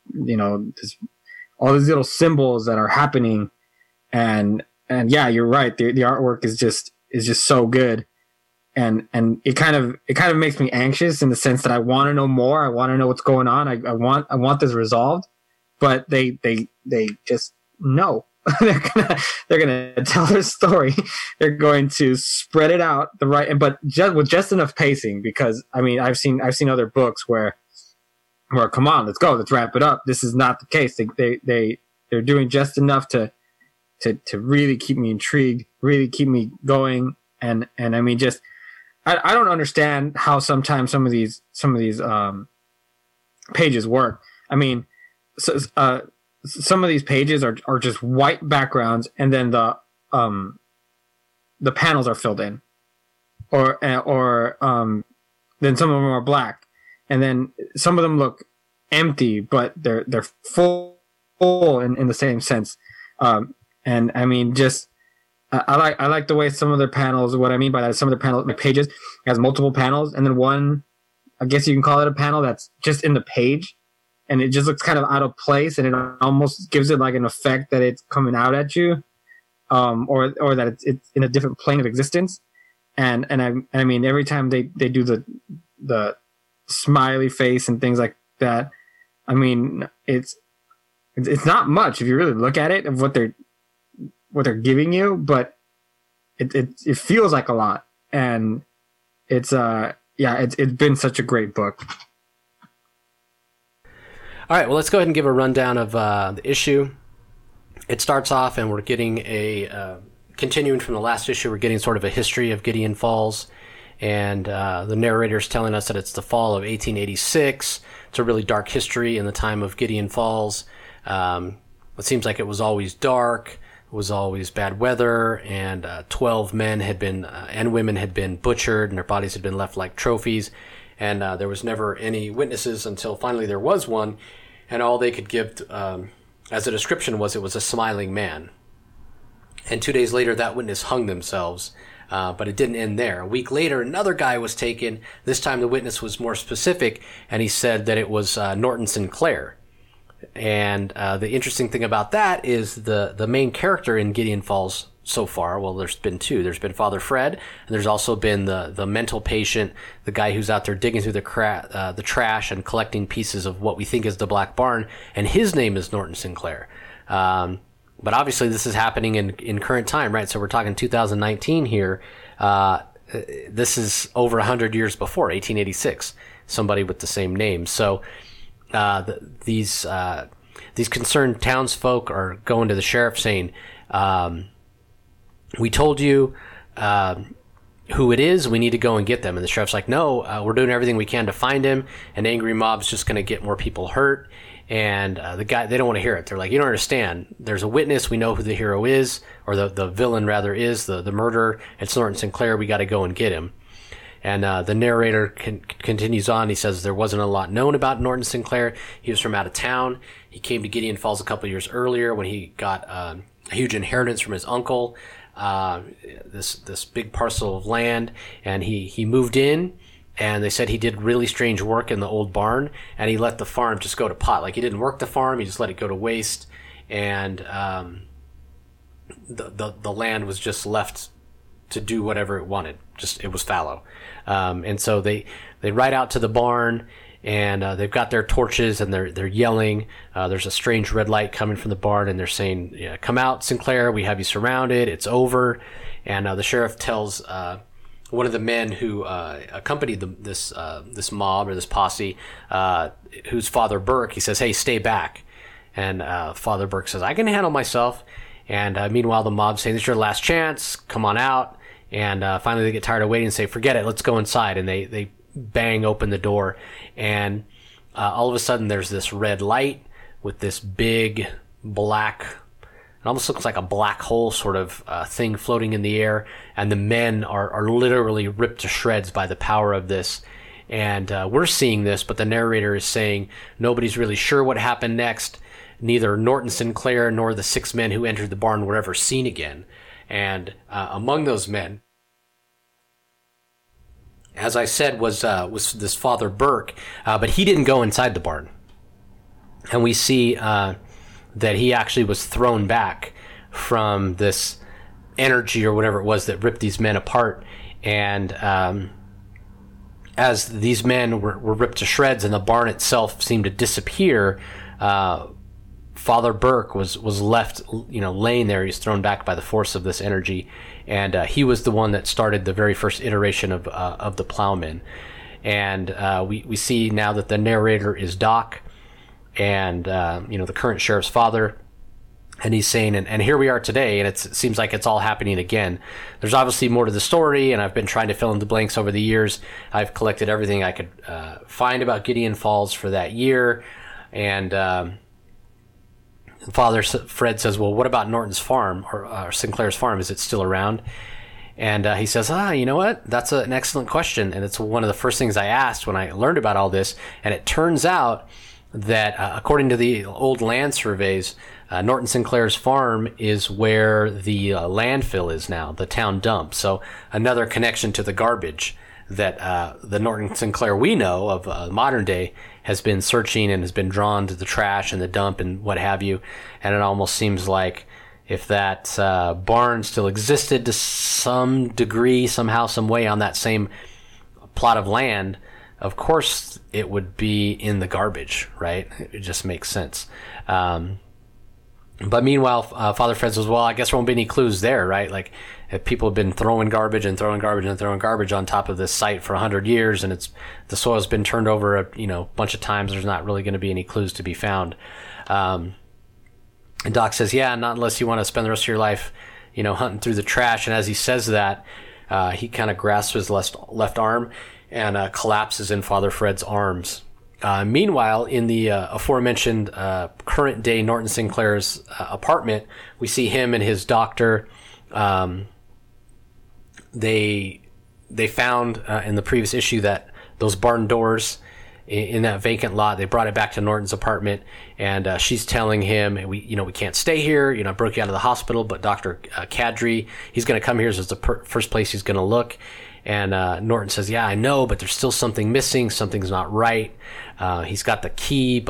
all these little symbols that are happening, and yeah, you're right, the artwork is just so good, and it kind of makes me anxious in the sense that I want to know more. I want to know what's going on. I want this resolved, but they just no. They're gonna tell their story. They're going to spread it out but with just enough pacing, because I mean I've seen other books where come on, let's go, let's wrap it up. This is not the case. They're doing just enough to really keep me intrigued, really keep me going, and I mean just I don't understand how sometimes some of these pages work. I mean, some of these pages are just white backgrounds, and then the panels are filled in, or then some of them are black, and then some of them look empty, but they're full in the same sense. And I mean, just I like the way some of their panels. What I mean by that is some of the pages has multiple panels, and then one, I guess you can call it a panel that's just in the page. And it just looks kind of out of place, and it almost gives it like an effect that it's coming out at you, or that it's in a different plane of existence. And I mean, every time they do the smiley face and things like that, I mean, it's not much if you really look at it of what they're giving you, but it feels like a lot, and it's been such a great book. All right, well, let's go ahead and give a rundown of the issue. It starts off, and we're getting continuing from the last issue, we're getting sort of a history of Gideon Falls, and the narrator's telling us that it's the fall of 1886. It's a really dark history in the time of Gideon Falls. It seems like it was always dark, it was always bad weather, and 12 men had been and women had been butchered, and their bodies had been left like trophies, and there was never any witnesses until finally there was one. And all they could give as a description was it was a smiling man. And 2 days later, that witness hung themselves, but it didn't end there. A week later, another guy was taken. This time the witness was more specific, and he said that it was Norton Sinclair. And the interesting thing about that is the main character in Gideon Falls so far, well, there's been two. There's been Father Fred, and there's also been the mental patient, the guy who's out there digging through the trash and collecting pieces of what we think is the Black Barn, and his name is Norton Sinclair. But obviously this is happening in current time, right? So we're talking 2019 here. This is over 100 years before, 1886, somebody with the same name. So these concerned townsfolk are going to the sheriff saying, we told you who it is. We need to go and get them. And the sheriff's like, no, we're doing everything we can to find him. An angry mob's just going to get more people hurt. And the guy, they don't want to hear it. They're like, you don't understand. There's a witness. We know who the hero is, or the villain rather is, the murderer. It's Norton Sinclair. We got to go and get him. And the narrator continues on. He says there wasn't a lot known about Norton Sinclair. He was from out of town. He came to Gideon Falls a couple years earlier when he got a huge inheritance from his uncle. This big parcel of land, and he moved in, and they said he did really strange work in the old barn, and he let the farm just go to pot. Like, he didn't work the farm, he just let it go to waste, and the land was just left to do whatever it wanted. Just, it was fallow. And so they ride out to the barn, and they've got their torches, and they're yelling. There's a strange red light coming from the barn, and they're saying, yeah, come out, Sinclair, we have you surrounded, it's over. And the sheriff tells one of the men who accompanied this mob, or this posse, who's Father Burke. He says, hey, stay back. And Father Burke says, I can handle myself. And meanwhile, the mob's saying, this is your last chance, come on out. And finally they get tired of waiting and say, forget it, let's go inside. And they bang open the door, and all of a sudden there's this red light with this big black, it almost looks like a black hole sort of thing floating in the air, and the men are literally ripped to shreds by the power of this. And we're seeing this, but the narrator is saying nobody's really sure what happened next. Neither Norton Sinclair nor the 6 men who entered the barn were ever seen again. And among those men, as I said, was this Father Burke, but he didn't go inside the barn. And we see that he actually was thrown back from this energy or whatever it was that ripped these men apart. And as these men were ripped to shreds and the barn itself seemed to disappear, Father Burke was left, laying there. He's thrown back by the force of this energy, and he was the one that started the very first iteration of the Plowmen. And we see now that the narrator is Doc, and the current sheriff's father, and he's saying, and here we are today, and it seems like it's all happening again. There's obviously more to the story, and I've been trying to fill in the blanks over the years. I've collected everything I could find about Gideon Falls for that year, and Father Fred says, well, what about Norton's farm, or Sinclair's farm? Is it still around? And he says, you know what? That's an excellent question. And it's one of the first things I asked when I learned about all this. And it turns out that according to the old land surveys, Norton Sinclair's farm is where the landfill is now, the town dump. So another connection to the garbage that the Norton Sinclair we know of modern day has been searching and has been drawn to the trash and the dump and what have you. And it almost seems like if that barn still existed to some degree, somehow, some way on that same plot of land, of course it would be in the garbage, right? It just makes sense. But meanwhile, Father Fred says, well, I guess there won't be any clues there, right? Like, if people have been throwing garbage and throwing garbage and throwing garbage on top of this site for 100 years, and the soil's been turned over a bunch of times, there's not really going to be any clues to be found. And Doc says, yeah, not unless you want to spend the rest of your life, hunting through the trash. And as he says that, he kind of grasps his left arm and collapses in Father Fred's arms. Meanwhile, in the aforementioned current day Norton Sinclair's apartment, we see him and his doctor. They found in the previous issue that those barn doors in that vacant lot, they brought it back to Norton's apartment, and she's telling him, we can't stay here. I broke you out of the hospital, but Dr. Kadri, he's going to come here as the first place he's going to look. And Norton says, yeah, I know, but there's still something missing. Something's not right. He's got the key,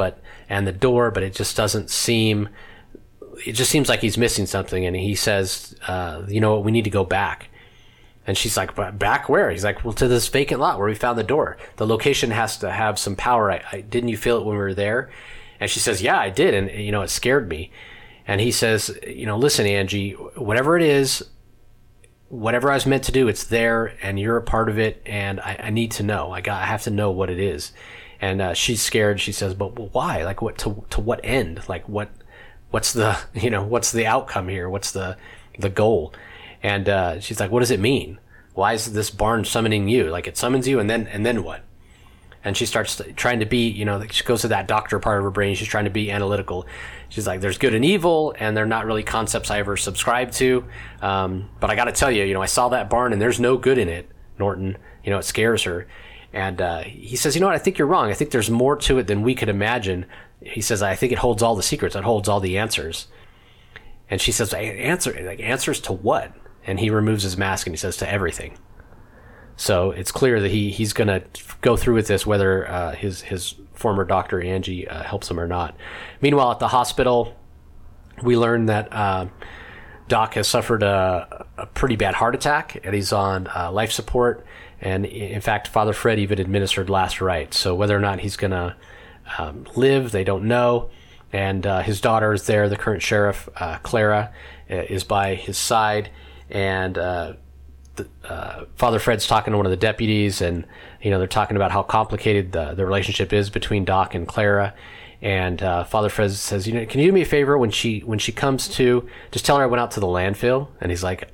and the door, but it just seems like he's missing something. And he says, you know what, we need to go back. And she's like, back where? He's like, well, to this vacant lot where we found the door. The location has to have some power. Didn't you feel it when we were there? And she says, yeah, I did. And, you know, it scared me. And he says, you know, listen, Angie, whatever it is, whatever I was meant to do, it's there and you're a part of it. And I need to know. I have to know what it is. And she's scared. She says, but why? Like, what, to what end? Like, what's the, you know, what's the outcome here? What's the goal? And she's like, what does it mean? Why is this barn summoning you? Like, it summons you, and then what? And she starts trying to be, you know, she goes to that doctor part of her brain. She's trying to be analytical. She's like, there's good and evil, and they're not really concepts I ever subscribe to. But I got to tell you, you know, I saw that barn, and there's no good in it, Norton. You know, it scares her. And he says, you know what? I think you're wrong. I think there's more to it than we could imagine. He says, I think it holds all the secrets. It holds all the answers. And she says, answers to what? And he removes his mask and he says, to everything. So it's clear that he's going to go through with this, whether his former doctor, Angie, helps him or not. Meanwhile, at the hospital, we learn that Doc has suffered a pretty bad heart attack, and he's on life support. And in fact, Father Fred even administered last rites. So whether or not he's going to live, they don't know. And his daughter is there, the current sheriff, Clara, is by his side. And Father Fred's talking to one of the deputies, and you know, they're talking about how complicated the relationship is between Doc and Clara. And Father Fred says, you know, can you do me a favor when she comes to, just tell her I went out to the landfill? And he's like,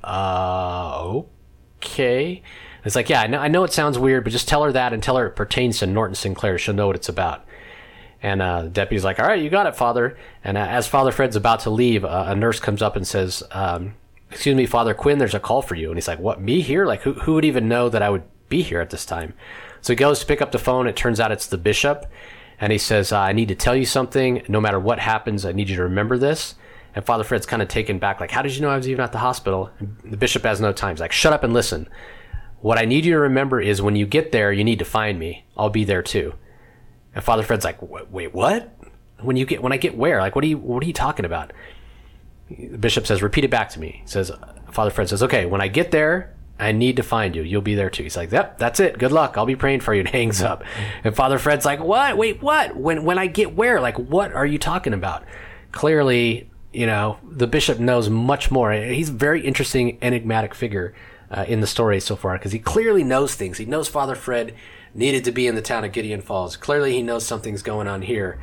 okay. And it's like, yeah, I know it sounds weird, but just tell her that and tell her it pertains to Norton Sinclair. She'll know what it's about. And the deputy's like, all right, you got it, Father. And as Father Fred's about to leave, a nurse comes up and says, excuse me, Father Quinn, there's a call for you. And he's like, what, me here? Like, who would even know that I would be here at this time? So he goes to pick up the phone. It turns out it's the bishop. And he says, I need to tell you something. No matter what happens, I need you to remember this. And Father Fred's kind of taken back, like, how did you know I was even at the hospital? And the bishop has no time. He's like, shut up and listen. What I need you to remember is when you get there, you need to find me. I'll be there too. And Father Fred's like, wait, what? When I get where? Like, what are you talking about? The bishop says, repeat it back to me. He says, Father Fred says, okay, when I get there, I need to find you. You'll be there too. He's like, yep, that's it. Good luck. I'll be praying for you. And hangs up. And Father Fred's like, what? Wait, what? When I get where? Like, what are you talking about? Clearly, you know, the bishop knows much more. He's a very interesting, enigmatic figure in the story so far, because he clearly knows things. He knows Father Fred needed to be in the town of Gideon Falls. Clearly he knows something's going on here.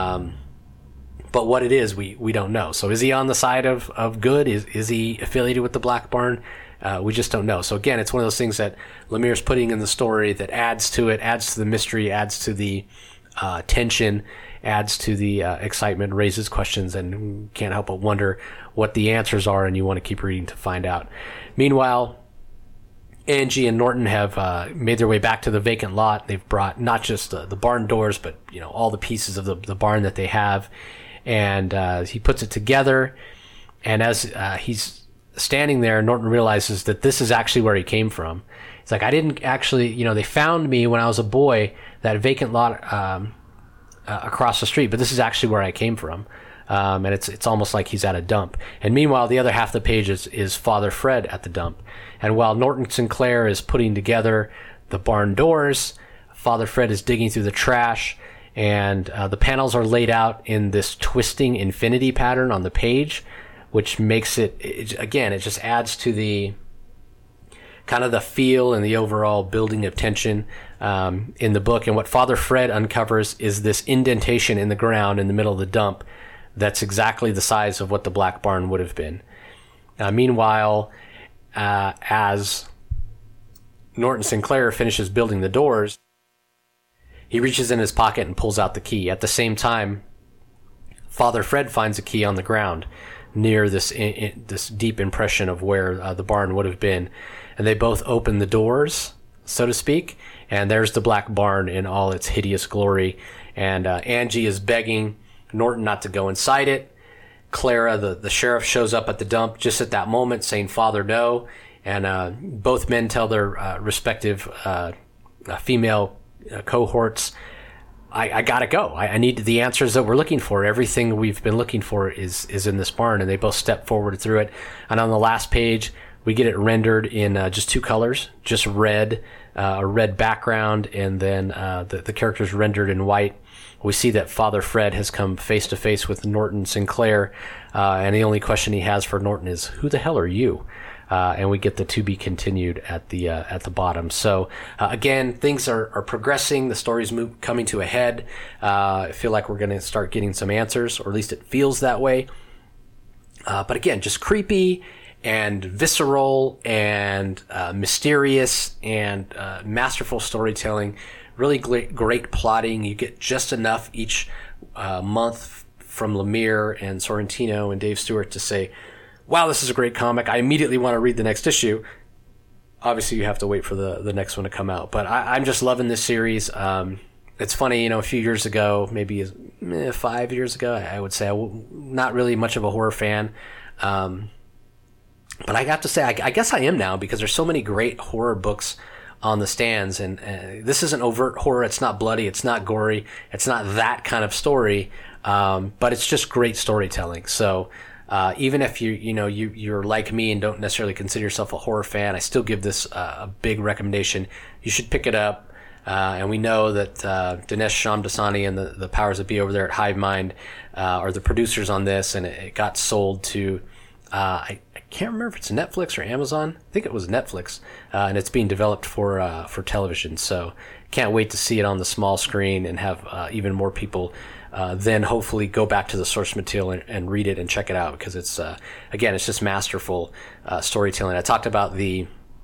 But what it is, we don't know. So is he on the side of good? Is he affiliated with the Black Barn? We just don't know. So again, it's one of those things that Lemire's putting in the story that adds to it, adds to the mystery, adds to the tension, adds to the excitement, raises questions, and can't help but wonder what the answers are, and you want to keep reading to find out. Meanwhile, Angie and Norton have made their way back to the vacant lot. They've brought not just the barn doors, but you know, all the pieces of the barn that they have. And he puts it together, and as he's standing there, Norton realizes that this is actually where he came from. It's like, I didn't actually, you know, they found me when I was a boy, that vacant lot across the street, but this is actually where I came from. And it's almost like he's at a dump. And meanwhile, the other half of the page is Father Fred at the dump. And while Norton Sinclair is putting together the barn doors, Father Fred is digging through the trash. And the panels are laid out in this twisting infinity pattern on the page, which makes it again, it just adds to the kind of the feel and the overall building of tension in the book. And what Father Fred uncovers is this indentation in the ground in the middle of the dump that's exactly the size of what the Black Barn would have been. Meanwhile, as Norton Sinclair finishes building the doors, he reaches in his pocket and pulls out the key. At the same time, Father Fred finds a key on the ground near this deep impression of where the barn would have been. And they both open the doors, so to speak, and there's the Black Barn in all its hideous glory. And Angie is begging Norton not to go inside it. Clara, the sheriff, shows up at the dump just at that moment saying, Father, no. And both men tell their respective female cohorts, I gotta go. I need the answers that we're looking for. Everything we've been looking for is in this barn, and they both step forward through it. And on the last page, we get it rendered in just 2 colors, just red, a red background, and then the characters rendered in white. We see that Father Fred has come face to face with Norton Sinclair, and the only question he has for Norton is, "Who the hell are you?" And we get the to be continued at the bottom. So again, things are progressing. The story's coming to a head. I feel like we're going to start getting some answers, or at least it feels that way. But again, just creepy and visceral and mysterious and masterful storytelling. Really great plotting. You get just enough each month from Lemire and Sorrentino and Dave Stewart to say, wow, this is a great comic. I immediately want to read the next issue. Obviously, you have to wait for the next one to come out. But I'm just loving this series. It's funny, a few years ago, maybe 5 years ago, I would say not really much of a horror fan. But I got to say, I guess I am now, because there's so many great horror books on the stands. And this isn't overt horror. It's not bloody. It's not gory. It's not that kind of story. But it's just great storytelling. So even if you're like me and don't necessarily consider yourself a horror fan, I still give this a big recommendation. You should pick it up. And we know that Dinesh Shamdasani and the powers that be over there at Hive Mind are the producers on this, and it got sold to I can't remember if it's Netflix or Amazon. I think it was Netflix, and it's being developed for television. So can't wait to see it on the small screen and have even more people then hopefully go back to the source material and read it and check it out, because it's again, it's just masterful storytelling. I talked about the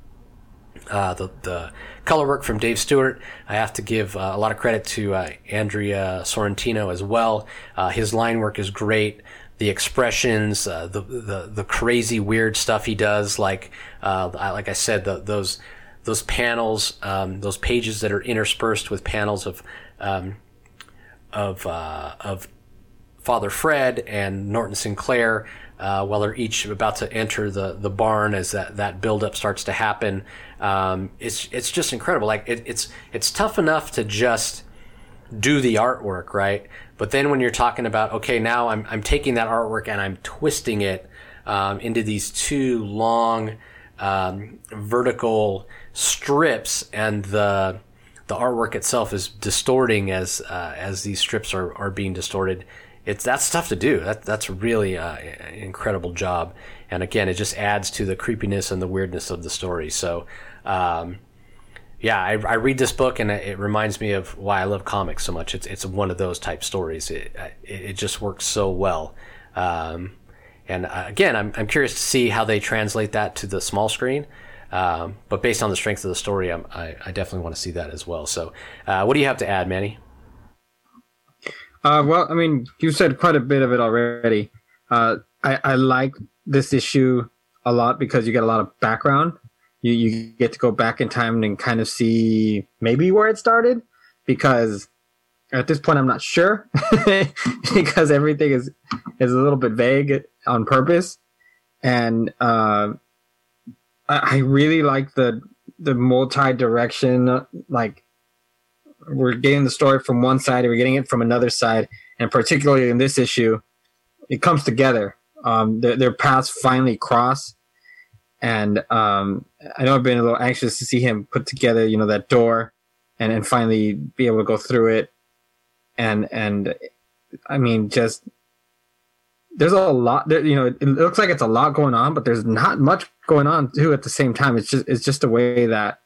color work from Dave Stewart. I have to give a lot of credit to Andrea Sorrentino as well. His line work is great. The expressions, the crazy weird stuff he does, like I said, those panels, those pages that are interspersed with panels of Father Fred and Norton Sinclair, while they're each about to enter the barn as that buildup starts to happen. It's just incredible. Like it's tough enough to just do the artwork, right? But then when you're talking about, okay, now I'm taking that artwork and I'm twisting it into these 2 long vertical strips, and the artwork itself is distorting as these strips are being distorted. That's tough to do. That's really an incredible job. And again, it just adds to the creepiness and the weirdness of the story. So, I read this book and it reminds me of why I love comics so much. It's one of those type stories. It just works so well. And again, I'm curious to see how they translate that to the small screen. But based on the strength of the story, I definitely want to see that as well. So, what do you have to add, Manny? Well, I mean, you said quite a bit of it already. I like this issue a lot because you get a lot of background. You get to go back in time and kind of see maybe where it started, because at this point I'm not sure because everything is a little bit vague on purpose. And I really like the multi-direction, like we're getting the story from one side and we're getting it from another side, and particularly in this issue, it comes together. Their paths finally cross, and I know I've been a little anxious to see him put together, that door, and finally be able to go through it. And I mean, just there's a lot there. It looks like it's a lot going on, but there's not much going on too at the same time. It's just a way that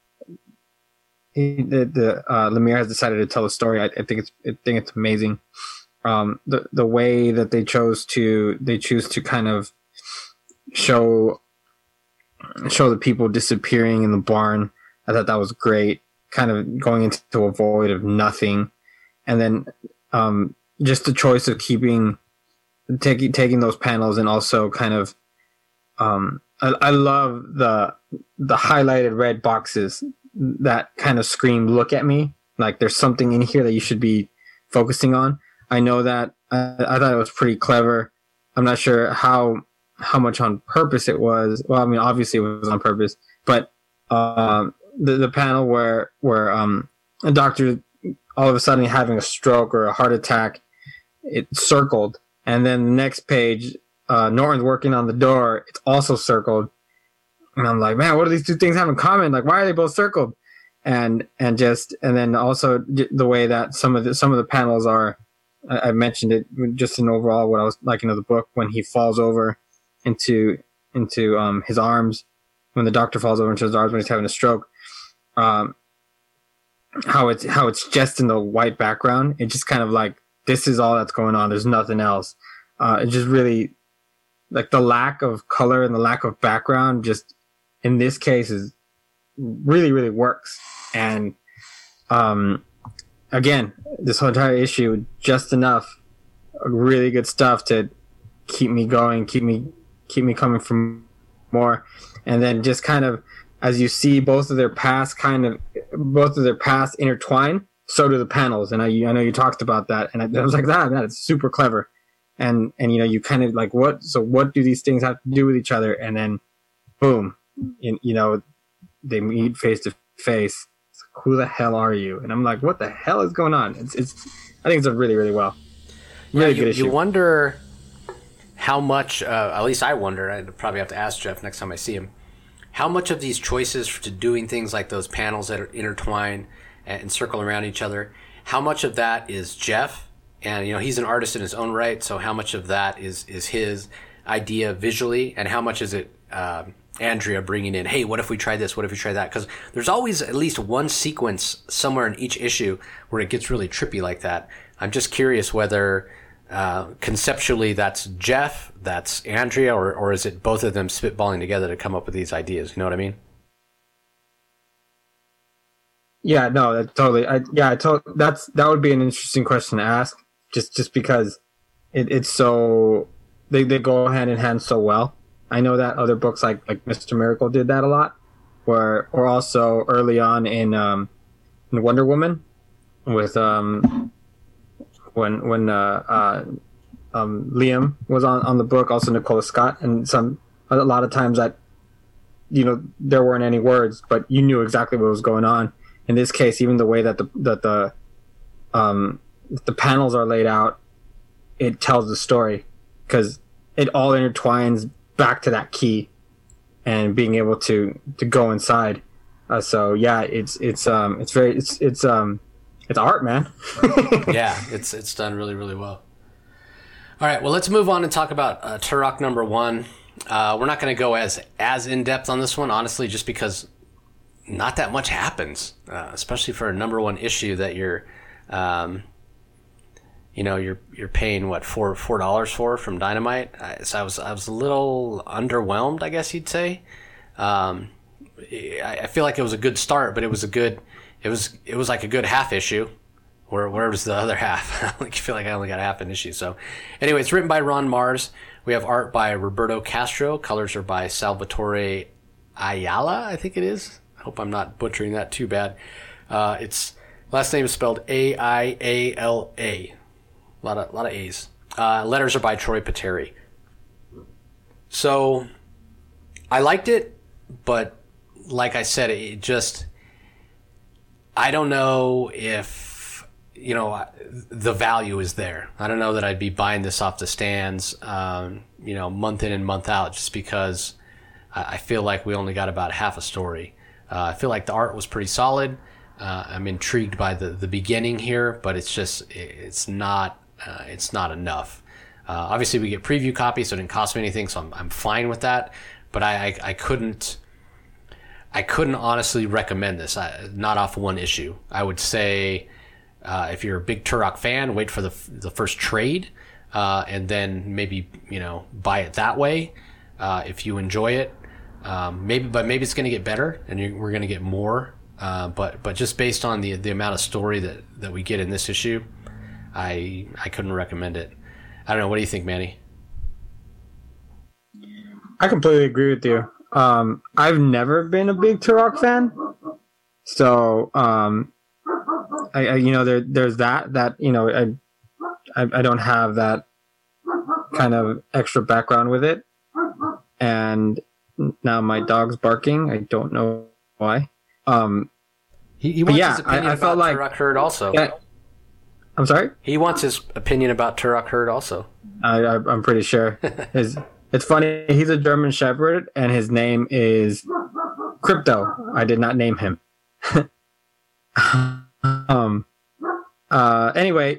Lemire has decided to tell the story. I think it's amazing. The way that they choose to kind of show the people disappearing in the barn. I thought that was great. Kind of going into a void of nothing, and then just the choice of taking those panels, and also kind of I love the highlighted red boxes that kind of scream, "Look at me!" Like there's something in here that you should be focusing on. I know that I thought it was pretty clever. I'm not sure how much on purpose it was. Well, I mean, obviously it was on purpose, but the panel where Dr. all of a sudden having a stroke or a heart attack. It's circled, and then the next page, Norton's working on the door. It's also circled, and I'm like, man, what do these two things have in common? Like, why are they both circled? And then also the way that some of the panels are. I mentioned it just in overall what I was liking of the book when he falls over into his arms, when the doctor falls over into his arms when he's having a stroke. How it's just in the white background. It just kind of like, this is all that's going on. There's nothing else. It just really, like, the lack of color and the lack of background just in this case is really, really works. And again, this whole entire issue, just enough really good stuff to keep me going, keep me coming for more. And then just kind of, as you see both of their paths intertwine, so do the panels. And I know you talked about that, and I was like, that it's super clever. And you kind of like, what do these things have to do with each other? And then boom, they meet face to face. Who the hell are you? And I'm like, what the hell is going on? I think it's a really, really well. Really good issue. You wonder how much, at least I wonder, I'd probably have to ask Jeff next time I see him, how much of these choices to doing things like those panels that are intertwined and circle around each other, how much of that is Jeff? And, he's an artist in his own right, so how much of that is his idea visually, and how much is it Andrea bringing in, hey, what if we try this? What if we try that? Because there's always at least one sequence somewhere in each issue where it gets really trippy like that. I'm just curious whether conceptually that's Jeff, that's Andrea, or is it both of them spitballing together to come up with these ideas? You know what I mean? Yeah, no, totally. That would be an interesting question to ask, just because it's so they go hand in hand so well. I know that other books like Mr. Miracle did that a lot, or also early on in Wonder Woman with when Liam was on the book, also Nicola Scott, and a lot of times that there weren't any words, but you knew exactly what was going on. In this case, even the way that the panels are laid out, it tells the story because it all intertwines back to that key and being able to go inside. So yeah, it's art, man. Yeah, it's done really, really well. All right, well, let's move on and talk about Turok number 1. We're not going to go as in depth on this one, honestly, just because not that much happens, especially for a number 1 issue that you're paying what $4 for from Dynamite. So I was a little underwhelmed, I guess you'd say. I feel like it was a good start, but it was like a good half issue. Where was the other half? I feel like I only got half an issue. So anyway, it's written by Ron Mars. We have art by Roberto Castro. Colors are by Salvatore Ayala, I think it is. I hope I'm not butchering that too bad. Its last name is spelled Aiala. A lot of A's. Letters are by Troy Peteri. So I liked it, but like I said, I don't know if the value is there. I don't know that I'd be buying this off the stands, month in and month out, just because I feel like we only got about half a story. I feel like the art was pretty solid. I'm intrigued by the beginning here, but it's not enough. Obviously, we get preview copies, so it didn't cost me anything, so I'm fine with that. But I couldn't honestly recommend this. Not off one issue. I would say if you're a big Turok fan, wait for the first trade, and then maybe buy it that way. If you enjoy it, maybe it's going to get better, and we're going to get more. But just based on the amount of story that we get in this issue, I couldn't recommend it. I don't know. What do you think, Manny? I completely agree with you. I've never been a big Turok fan, so there's that I don't have that kind of extra background with it, and now my dog's barking. I don't know why. He wants his opinion about Turok Herd also. I'm sorry? He wants his opinion about Turok Hurd also. I'm pretty sure. It's funny. He's a German Shepherd, and his name is Crypto. I did not name him. Anyway,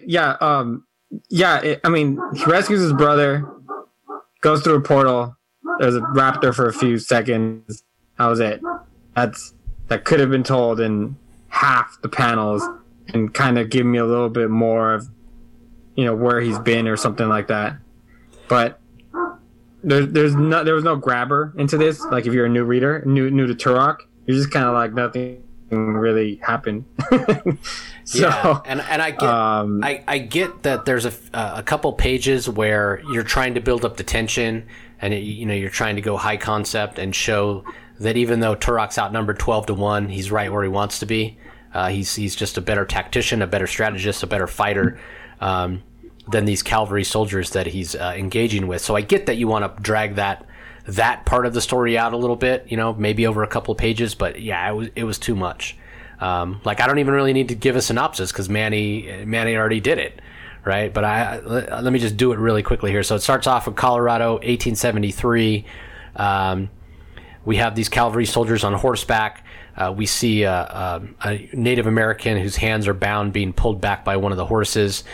he rescues his brother, goes through a portal. There's a raptor for a few seconds. That was it. That could have been told in half the panels and kind of give me a little bit more of, where he's been or something like that. But there was no grabber into this. Like if you're a new reader, new to Turok, you're just kind of like nothing really happened. Yeah, and I get that there's a couple pages where you're trying to build up the tension, and you're trying to go high concept and show that even though Turok's outnumbered 12-1, he's right where he wants to be. He's just a better tactician, a better strategist, a better fighter than these cavalry soldiers that he's engaging with. So I get that you want to drag that part of the story out a little bit, maybe over a couple of pages, but yeah, it was too much. I don't even really need to give a synopsis because Manny already did it, right? But let me just do it really quickly here. So it starts off in Colorado, 1873. We have these cavalry soldiers on horseback. We see a Native American whose hands are bound being pulled back by one of the horses.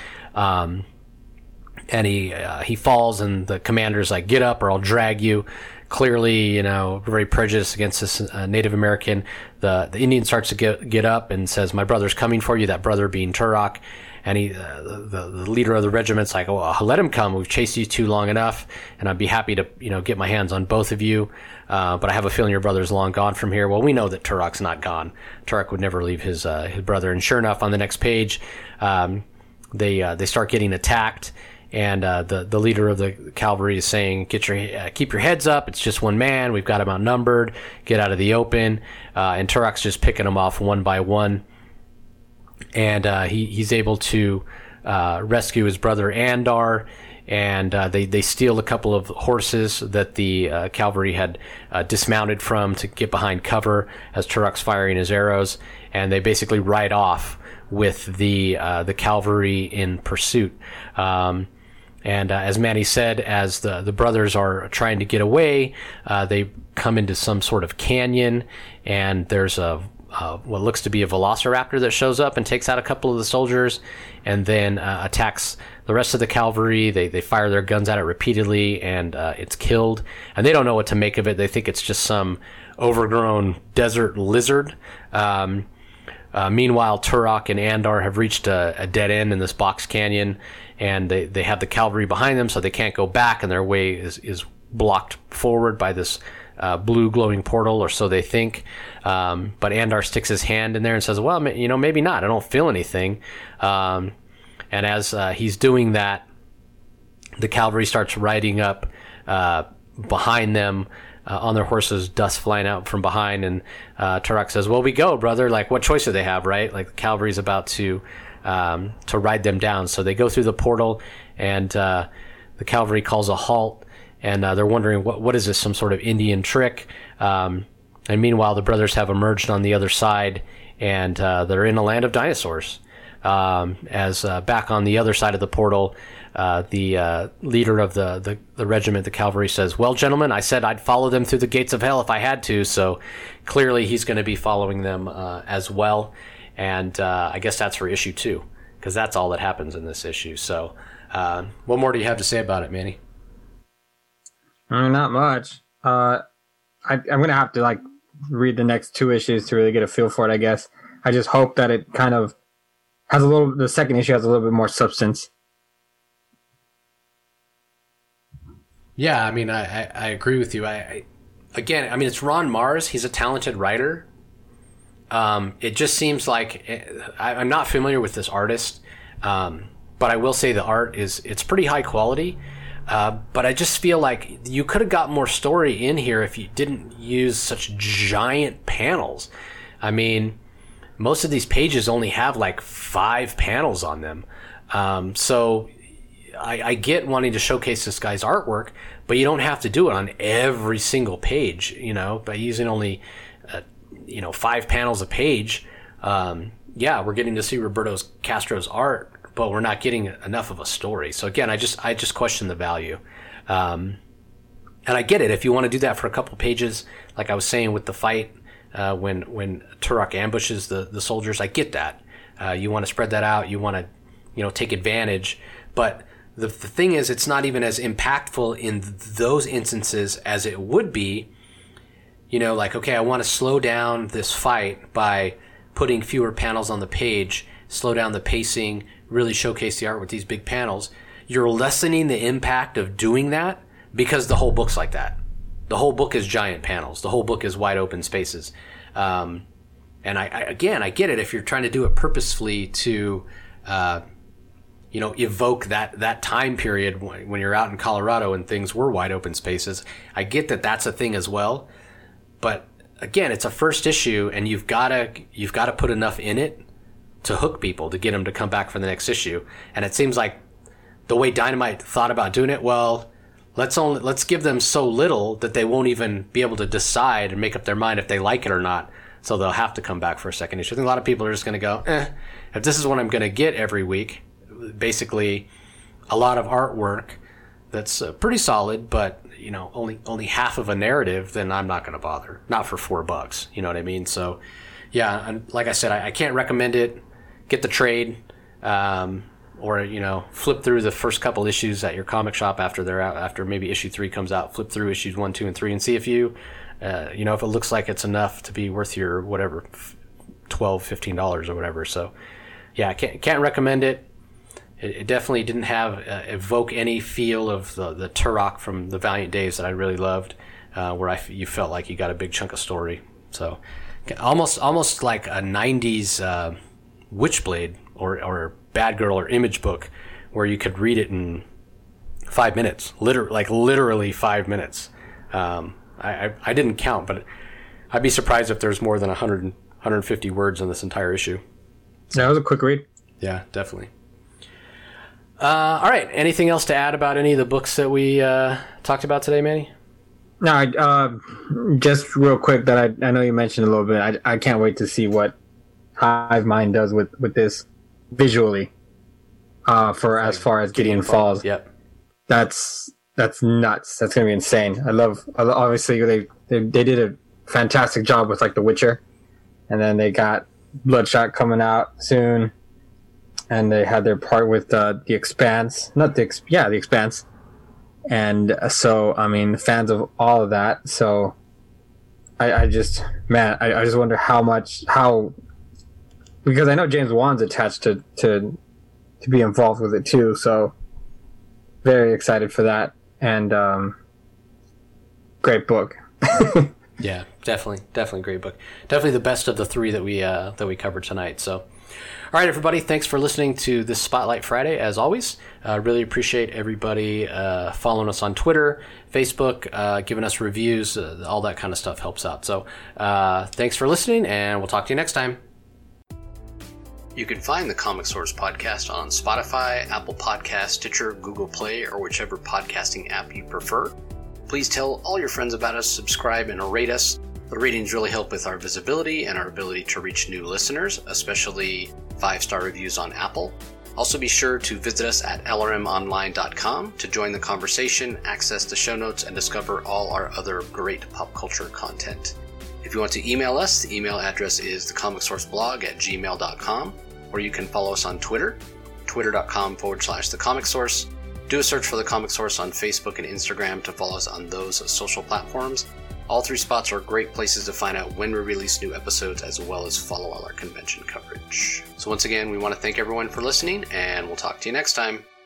And he falls, and the commander's like, "Get up or I'll drag you." Clearly, very prejudiced against this Native American. The Indian starts to get up and says, "My brother's coming for you," that brother being Turok. And the leader of the regiment's like, "Oh, let him come. We've chased you two long enough, and I'd be happy to, get my hands on both of you. But I have a feeling your brother's long gone from here." Well, we know that Turok's not gone. Turok would never leave his brother. And sure enough, on the next page, they start getting attacked. And the leader of the cavalry is saying, keep your heads up. It's just one man. We've got him outnumbered. Get out of the open. And Turok's just picking them off one by one. And he's able to rescue his brother Andar. And they steal a couple of horses that the cavalry had dismounted from to get behind cover as Turok's firing his arrows. And they basically ride off with the cavalry in pursuit. And as Manny said, as the brothers are trying to get away, they come into some sort of canyon, and there's what looks to be a velociraptor that shows up and takes out a couple of the soldiers, and then attacks the rest of the cavalry. They fire their guns at it repeatedly, and it's killed. And they don't know what to make of it. They think it's just some overgrown desert lizard. Meanwhile, Turok and Andar have reached a dead end in this box canyon, and they have the cavalry behind them, so they can't go back, and their way is blocked forward by this blue glowing portal, or so they think. But Andar sticks his hand in there and says, "Well, maybe not. I don't feel anything." And as he's doing that, the cavalry starts riding up behind them. On their horses, dust flying out from behind, and Turok says, "Well, we go, brother. Like, what choice do they have, right? Like, the cavalry's about to ride them down." So they go through the portal, and the cavalry calls a halt, and they're wondering, what is this, some sort of Indian trick? And meanwhile, the brothers have emerged on the other side, and they're in a land of dinosaurs. As back on the other side of the portal, the leader of the regiment, the cavalry, says, "Well, gentlemen, I said I'd follow them through the gates of hell if I had to." So clearly he's going to be following them as well. And I guess that's for issue 2, because that's all that happens in this issue. So what more do you have to say about it, Manny? Not much. I'm going to have to read the next 2 issues to really get a feel for it, I guess. I just hope that it kind of has the second issue has a little bit more substance. Yeah, I mean, I agree with you. Again, it's Ron Mars. He's a talented writer. It just seems like I'm not familiar with this artist, but I will say the art it's pretty high quality. But I just feel like you could have got more story in here if you didn't use such giant panels. I mean, most of these pages only have 5 panels on them. So I get wanting to showcase this guy's artwork, but you don't have to do it on every single page, by using only, 5 panels a page. Yeah, we're getting to see Roberto Castro's art, but we're not getting enough of a story. So again, I just question the value. And I get it. If you want to do that for a couple pages, like I was saying with the fight, when Turok ambushes the soldiers, I get that. You want to spread that out. You want to, take advantage. But the thing is, it's not even as impactful in those instances as it would be, like, okay, I want to slow down this fight by putting fewer panels on the page, slow down the pacing, really showcase the art with these big panels. You're lessening the impact of doing that because the whole book's like that. The whole book is giant panels. The whole book is wide open spaces. And I get it if you're trying to do it purposefully to, evoke that time period when you're out in Colorado and things were wide open spaces. I get that that's a thing as well. But again, it's a first issue, and you've got to put enough in it to hook people, to get them to come back for the next issue. And it seems like the way Dynamite thought about doing it, well, let's give them so little that they won't even be able to decide and make up their mind if they like it or not. So they'll have to come back for a second issue. I think a lot of people are just going to go, if this is what I'm going to get every week, basically a lot of artwork that's pretty solid, but only half of a narrative, then I'm not going to bother. Not for $4. You know what I mean? So yeah, and like I said, I can't recommend it. Get the trade, or flip through the first couple issues at your comic shop after they're out. After maybe issue 3 comes out, flip through issues 1, 2, and 3, and see if if it looks like it's enough to be worth your whatever $12, $15 or whatever. So yeah, I can't recommend it. It definitely didn't evoke any feel of the Turok from the Valiant days that I really loved, where you felt like you got a big chunk of story. So almost like a 90s Witchblade or Bad Girl or Image book, where you could read it in 5 minutes, literally 5 minutes. I didn't count, but I'd be surprised if there's more than 100, 150 words in this entire issue. Yeah, it was a quick read. Yeah, definitely. All right. Anything else to add about any of the books that we talked about today, Manny? No, just real quick that I know you mentioned a little bit. I can't wait to see what Hive Mind does with this visually. As far as Gideon Falls. Yep. That's nuts. That's gonna be insane. Obviously they did a fantastic job with like The Witcher, and then they got Bloodshot coming out soon, and they had their part with the Expanse, The Expanse, and so I mean fans of all of that. So I just wonder how because I know James Wan's attached to be involved with it too. So very excited for that. And great book. Yeah, definitely great book. Definitely the best of the 3 that we covered tonight. So, all right, everybody, thanks for listening to this Spotlight Friday. As always, really appreciate everybody following us on Twitter, Facebook, giving us reviews. All that kind of stuff helps out. So, thanks for listening, and we'll talk to you next time. You can find the Comic Source podcast on Spotify, Apple Podcasts, Stitcher, Google Play, or whichever podcasting app you prefer. Please tell all your friends about us, subscribe, and rate us. The ratings really help with our visibility and our ability to reach new listeners, especially 5-star reviews on Apple. Also be sure to visit us at lrmonline.com to join the conversation, access the show notes, and discover all our other great pop culture content. If you want to email us, the email address is thecomicsourceblog@gmail.com, or you can follow us on Twitter, twitter.com/thecomicsource. Do a search for The Comic Source on Facebook and Instagram to follow us on those social platforms. All 3 spots are great places to find out when we release new episodes, as well as follow all our convention coverage. So once again, we want to thank everyone for listening, and we'll talk to you next time.